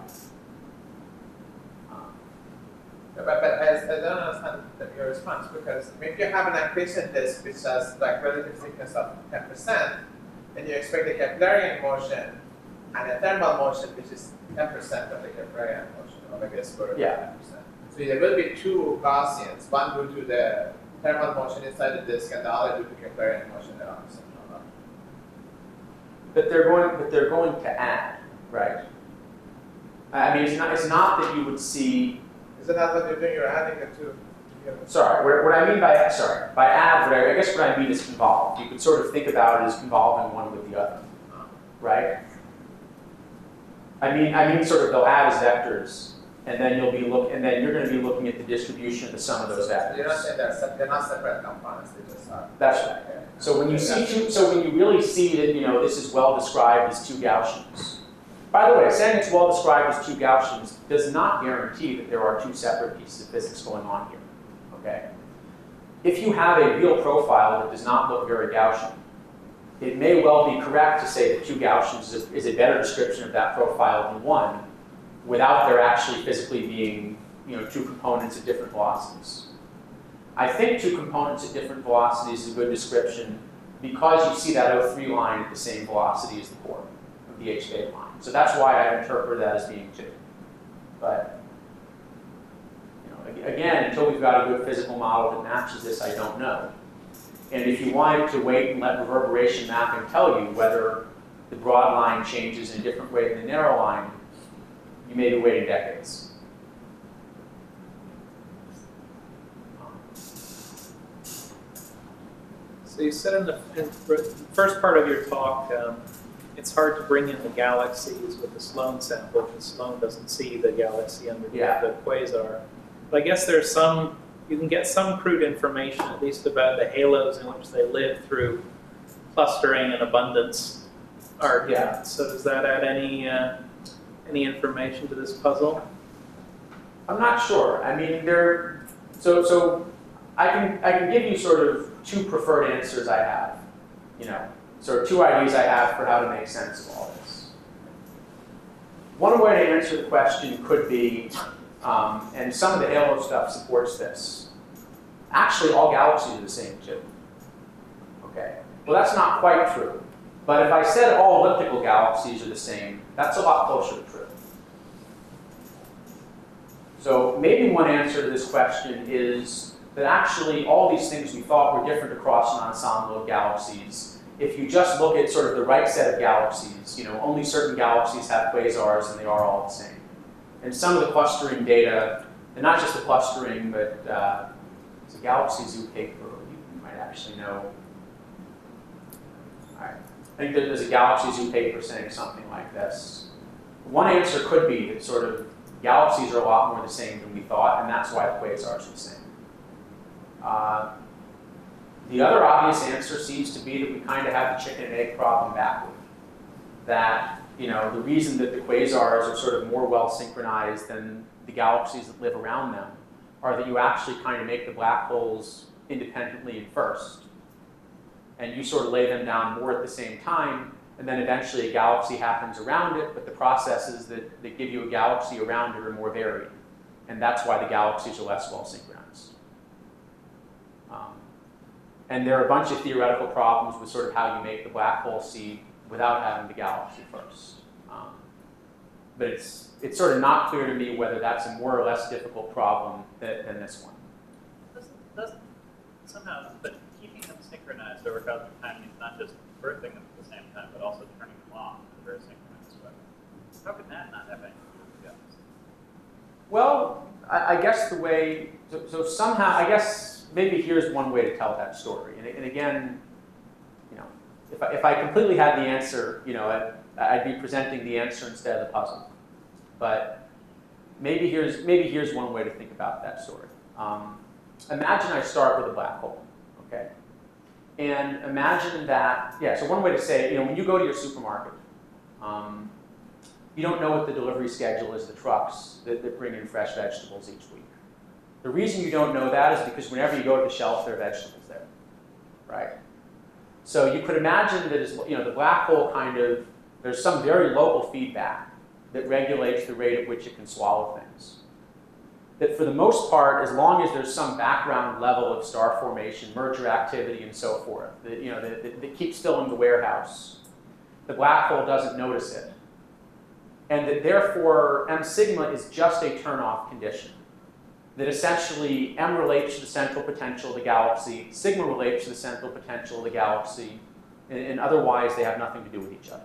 [SPEAKER 1] Um,
[SPEAKER 2] But, but I, I don't understand the- your response, because if you have an accretion disk which has like relative thickness of ten percent, and you expect a Keplerian motion and a thermal motion which is ten percent of the Keplerian motion, or maybe a square root of
[SPEAKER 1] Yeah.
[SPEAKER 2] ten percent. So there will be two Gaussians, one due to the thermal motion inside the disk and the other due to Keplerian motion around the central line.
[SPEAKER 1] But they're going, but they're going to add, right? I mean, it's not, it's not that you would see.
[SPEAKER 2] Isn't that what you're doing? You're adding the two together.
[SPEAKER 1] Sorry, what, what I mean by sorry by add, what I, I guess what I mean is convolve. You could sort of think about it as convolving one with the other, right? I mean, I mean, sort of they'll add as vectors, and then you'll be look, and then you're going to be looking at the distribution of the sum of those vectors.
[SPEAKER 2] You're not saying they're, sep- they're not separate components, they just are.
[SPEAKER 1] That's right. So when you see two, so when you really see that, you know, this is well described as two Gaussians. By the way, saying it's well described as two Gaussians does not guarantee that there are two separate pieces of physics going on here, okay? If you have a real profile that does not look very Gaussian, it may well be correct to say that two Gaussians is a, is a better description of that profile than one, without there actually physically being, you know, two components at different velocities. I think two components at different velocities is a good description because you see that O three line at the same velocity as the core of the H beta line. So that's why I interpret that as being two. But you know, again, until we've got a good physical model that matches this, I don't know. And if you wanted to wait and let reverberation mapping tell you whether the broad line changes in a different way than the narrow line, you may be waiting decades.
[SPEAKER 4] So you said in the, in the first part of your talk, um, it's hard to bring in the galaxies with the Sloan sample because Sloan doesn't see the galaxy underneath
[SPEAKER 1] Yeah.
[SPEAKER 4] the quasar. But I guess there's some, you can get some crude information, at least about the halos in which they live through clustering and abundance argument.
[SPEAKER 1] Yeah.
[SPEAKER 4] So does that add any, uh, any information to this puzzle?
[SPEAKER 1] I'm not sure. I mean, there. So, so I can I can give you sort of two preferred answers I have. You know, sort of two ideas I have for how to make sense of all this. One way to answer the question could be, um, and some of the Halo stuff supports this. actually all galaxies are the same too. Okay, well that's not quite true. But if I said all elliptical galaxies are the same, that's a lot closer to true. So maybe one answer to this question is that actually all these things we thought were different across an ensemble of galaxies, if you just look at sort of the right set of galaxies, you know, only certain galaxies have quasars and they are all the same. And some of the clustering data, and not just the clustering, but uh, it's a Galaxy Zoo paper, you might actually know. All right. I think that there's a Galaxy Zoo paper saying something like this. One answer could be that sort of galaxies are a lot more the same than we thought, and that's why the quasars are the same. Uh, the other obvious answer seems to be that we kind of have the chicken and egg problem backward. That, you know, the reason that the quasars are sort of more well synchronized than the galaxies that live around them are that you actually kind of make the black holes independently at first. And you sort of lay them down more at the same time, and then eventually a galaxy happens around it, but the processes that, that give you a galaxy around it are more varied. And that's why the galaxies are less well synchronized. Um, and there are a bunch of theoretical problems with sort of how you make the black hole seed without having the galaxy first. Um, but it's, it's sort of not clear to me whether that's a more or less difficult problem than, than this one.
[SPEAKER 8] Doesn't, doesn't somehow, but keeping them synchronized over cosmic time means not just birthing them at the same time, but also turning them off in a very synchronized way. How can that not have anything to do with the galaxy?
[SPEAKER 1] Well, I, I guess the way, so, so somehow, I guess maybe here's one way to tell that story. And, and again, you know, if I, if I completely had the answer, you know, I'd, I'd be presenting the answer instead of the puzzle. But maybe here's, maybe here's one way to think about that story. Um, imagine I start with a black hole, okay? And imagine that, yeah, so one way to say it, you know, when you go to your supermarket, um, you don't know what the delivery schedule is, the trucks that, that bring in fresh vegetables each week. The reason you don't know that is because whenever you go to the shelf, there are vegetables there, right? So you could imagine that as, you know, the black hole kind of, there's some very local feedback that regulates the rate at which it can swallow things. That for the most part, as long as there's some background level of star formation, merger activity, and so forth, that, you know, that, that, that keeps filling the warehouse, the black hole doesn't notice it. And that therefore, M sigma is just a turnoff condition. That essentially, M relates to the central potential of the galaxy, sigma relates to the central potential of the galaxy, and, and otherwise they have nothing to do with each other.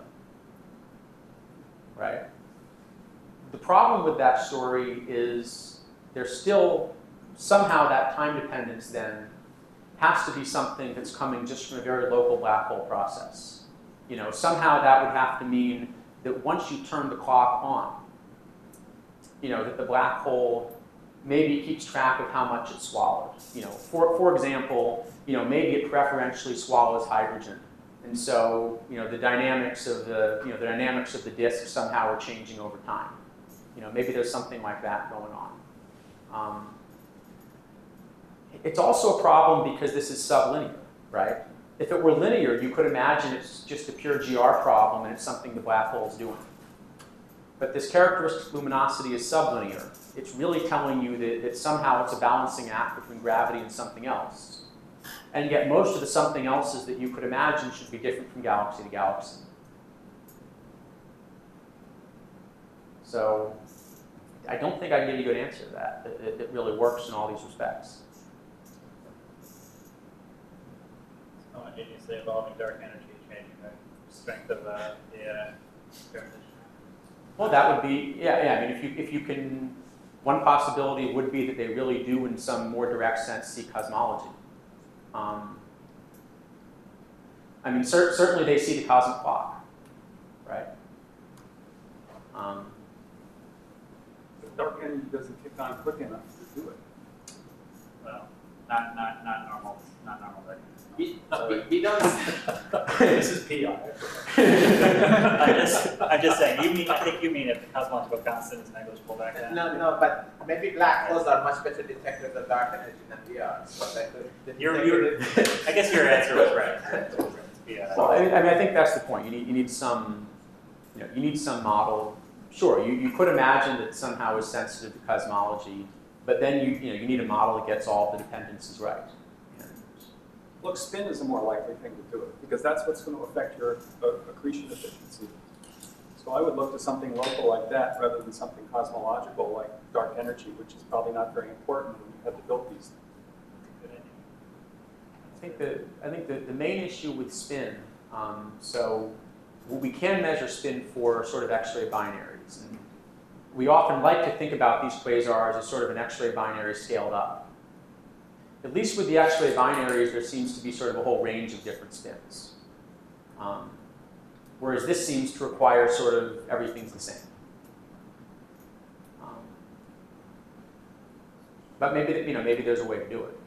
[SPEAKER 1] Right? The problem with that story is there's still, somehow that time dependence then has to be something that's coming just from a very local black hole process. You know, somehow that would have to mean that once you turn the clock on, you know, that the black hole maybe keeps track of how much it swallowed. You know, for, for example, you know, maybe it preferentially swallows hydrogen. And so, you know, the dynamics of the, you know, the dynamics of the disk somehow are changing over time. You know, maybe there's something like that going on. Um, it's also a problem because this is sublinear, right? If it were linear, you could imagine it's just a pure G R problem and it's something the black hole is doing. But this characteristic luminosity is sublinear. It's really telling you that, that somehow it's a balancing act between gravity and something else. And yet most of the something else's that you could imagine should be different from galaxy to galaxy. So I don't think I can give you a good answer to that. It, it, it really works in all these respects.
[SPEAKER 8] Oh, and did you say evolving dark energy changing the strength of uh, the uh, gravitation?
[SPEAKER 1] Well, that would be, yeah, yeah. I mean, if you, if you can, one possibility would be that they really do, in some more direct sense, see cosmology. Um, I mean, cer certainly they see the cosmic clock, right? Um,
[SPEAKER 3] Dark energy doesn't kick on quick enough to do it.
[SPEAKER 8] Well, not not not normal, not normal dark
[SPEAKER 5] We, no, we, we don't.
[SPEAKER 3] This is P I.
[SPEAKER 8] I'm just I'm just saying. You mean I think you mean if the cosmological constant is negligible back then.
[SPEAKER 2] No, no, but maybe black holes are much better detectors of dark energy than we are. So like the, the
[SPEAKER 8] Your, your, I guess your answer was right. Yeah.
[SPEAKER 1] well, I mean, I mean, I think that's the point. You need, you need some, you know, you need some model. Sure, you, you could imagine that somehow is sensitive to cosmology, but then you, you, know, you need a model that gets all the dependencies right. And
[SPEAKER 3] Look, spin is a more likely thing to do it, because that's what's going to affect your uh, accretion efficiency. So I would look to something local like that rather than something cosmological like dark energy, which is probably not very important when you have to build these things.
[SPEAKER 8] Good idea.
[SPEAKER 1] I think the, I think the, the main issue with spin, um, so we can measure spin for sort of X-ray binaries. And we often like to think about these quasars as sort of an X-ray binary scaled up. At least with the X-ray binaries, there seems to be sort of a whole range of different spins. Um, whereas this seems to require sort of everything's the same. Um, but maybe, you know, maybe there's a way to do it.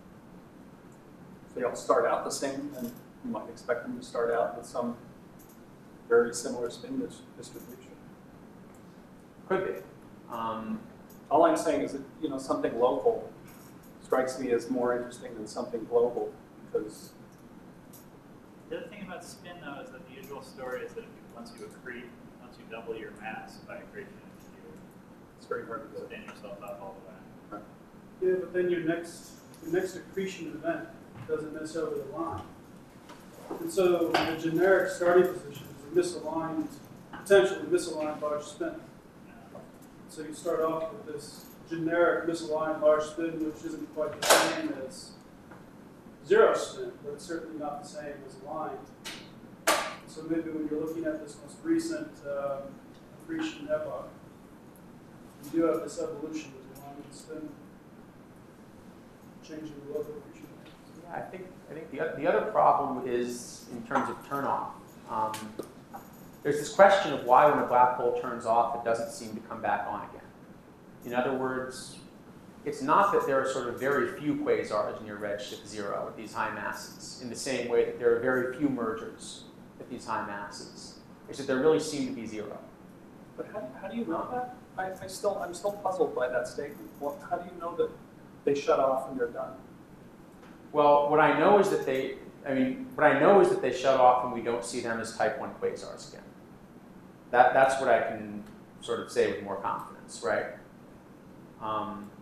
[SPEAKER 3] If they all start out the same, then you might expect them to start out with some very similar spin dis distribution.
[SPEAKER 1] Could be. Um,
[SPEAKER 3] All I'm saying is that, you know, something local strikes me as more interesting than something global, because
[SPEAKER 8] The other thing about spin, though, is that the usual story is that if you, once you accrete, once you double your mass by accretion, you
[SPEAKER 3] it's very hard to do.
[SPEAKER 8] spin yourself up all the way.
[SPEAKER 9] Yeah, but then your next, your next accretion event doesn't necessarily align. And so the generic starting position is a misaligned, potentially misaligned large spin. So you start off with this generic misaligned large spin, which isn't quite the same as zero spin, but it's certainly not the same as aligned. So maybe when you're looking at this most recent um, accretion epoch, you do have this evolution of alignment spin, changing the local accretion rate.
[SPEAKER 1] Yeah, I think I think the the other problem is in terms of turnoff. Um, there's this question of why, when a black hole turns off, it doesn't seem to come back on again. In other words, it's not that there are sort of very few quasars near redshift zero at these high masses, in the same way that there are very few mergers at these high masses. It's that there really seem to be zero.
[SPEAKER 3] But how, how do you know that? I, I still, I'm still puzzled by that statement. Well, how do you know that they shut off and they're done?
[SPEAKER 1] Well, what I know is that they, I mean, what I know is that they shut off and we don't see them as type one quasars again. That, that's what I can sort of say with more confidence, right? Um,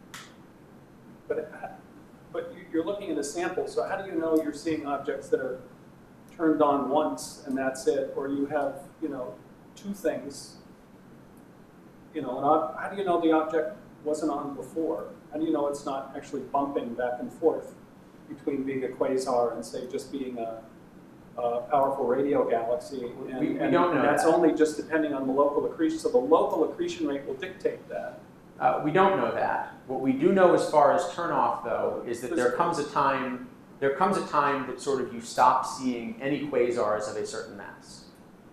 [SPEAKER 3] But, but you- you're looking at a sample, so how do you know you're seeing objects that are turned on once and that's it, or you have, you know, two things, you know, an ob how do you know the object wasn't on before? How do you know it's not actually bumping back and forth between being a quasar and, say, just being a, a powerful radio galaxy? And,
[SPEAKER 1] We- we
[SPEAKER 3] and-
[SPEAKER 1] don't know
[SPEAKER 3] and that's
[SPEAKER 1] that.
[SPEAKER 3] only just depending on the local accretion, so the local accretion rate will dictate that.
[SPEAKER 1] Uh, we don't know that. What we do know as far as turnoff, though, is that there comes a time, there comes a time that sort of you stop seeing any quasars of a certain mass.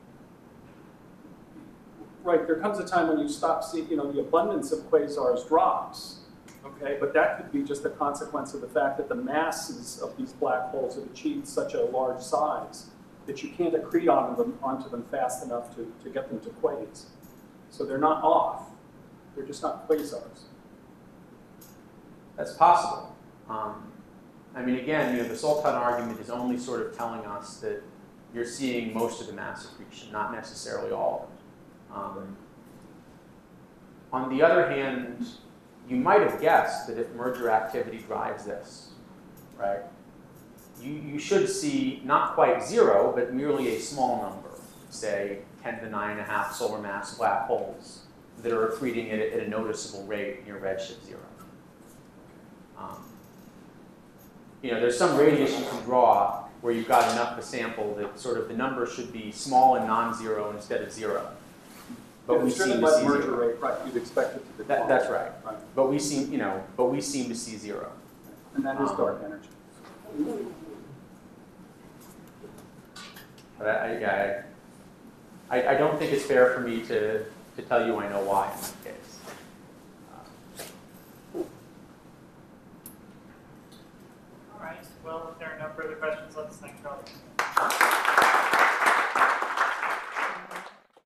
[SPEAKER 3] Right, there comes a time when you stop seeing, you know, the abundance of quasars drops, okay? But that could be just a consequence of the fact that the masses of these black holes have achieved such a large size that you can't accrete onto them, onto them fast enough to, to get them to quasars. So they're not off, they're just not quasars.
[SPEAKER 1] That's possible. Um, I mean, again, you know, the Sultan argument is only sort of telling us that you're seeing most of the mass accretion, not necessarily all of it. Um, on the other hand, you might have guessed that if merger activity drives this, right, you, you should see not quite zero, but merely a small number, say ten to the nine and a half solar mass black holes that are accreting at a, at a noticeable rate near redshift zero. Um, you know, there's some radius you can draw where you've got enough of a sample that sort of the number should be small and non-zero instead of zero. But we
[SPEAKER 3] If it's driven
[SPEAKER 1] seem to
[SPEAKER 3] by
[SPEAKER 1] see
[SPEAKER 3] merger
[SPEAKER 1] zero.
[SPEAKER 3] rate, right, you'd expect it to decline.
[SPEAKER 1] That, that's right.
[SPEAKER 3] Right.
[SPEAKER 1] But we seem, you know, but we seem to see zero.
[SPEAKER 3] And that is
[SPEAKER 1] Um,
[SPEAKER 3] dark energy.
[SPEAKER 1] But I, I, yeah, I, I, I don't think it's fair for me to, to tell you I know why in that case.
[SPEAKER 8] All right. Well, if there are no further questions, let's thank Charlie.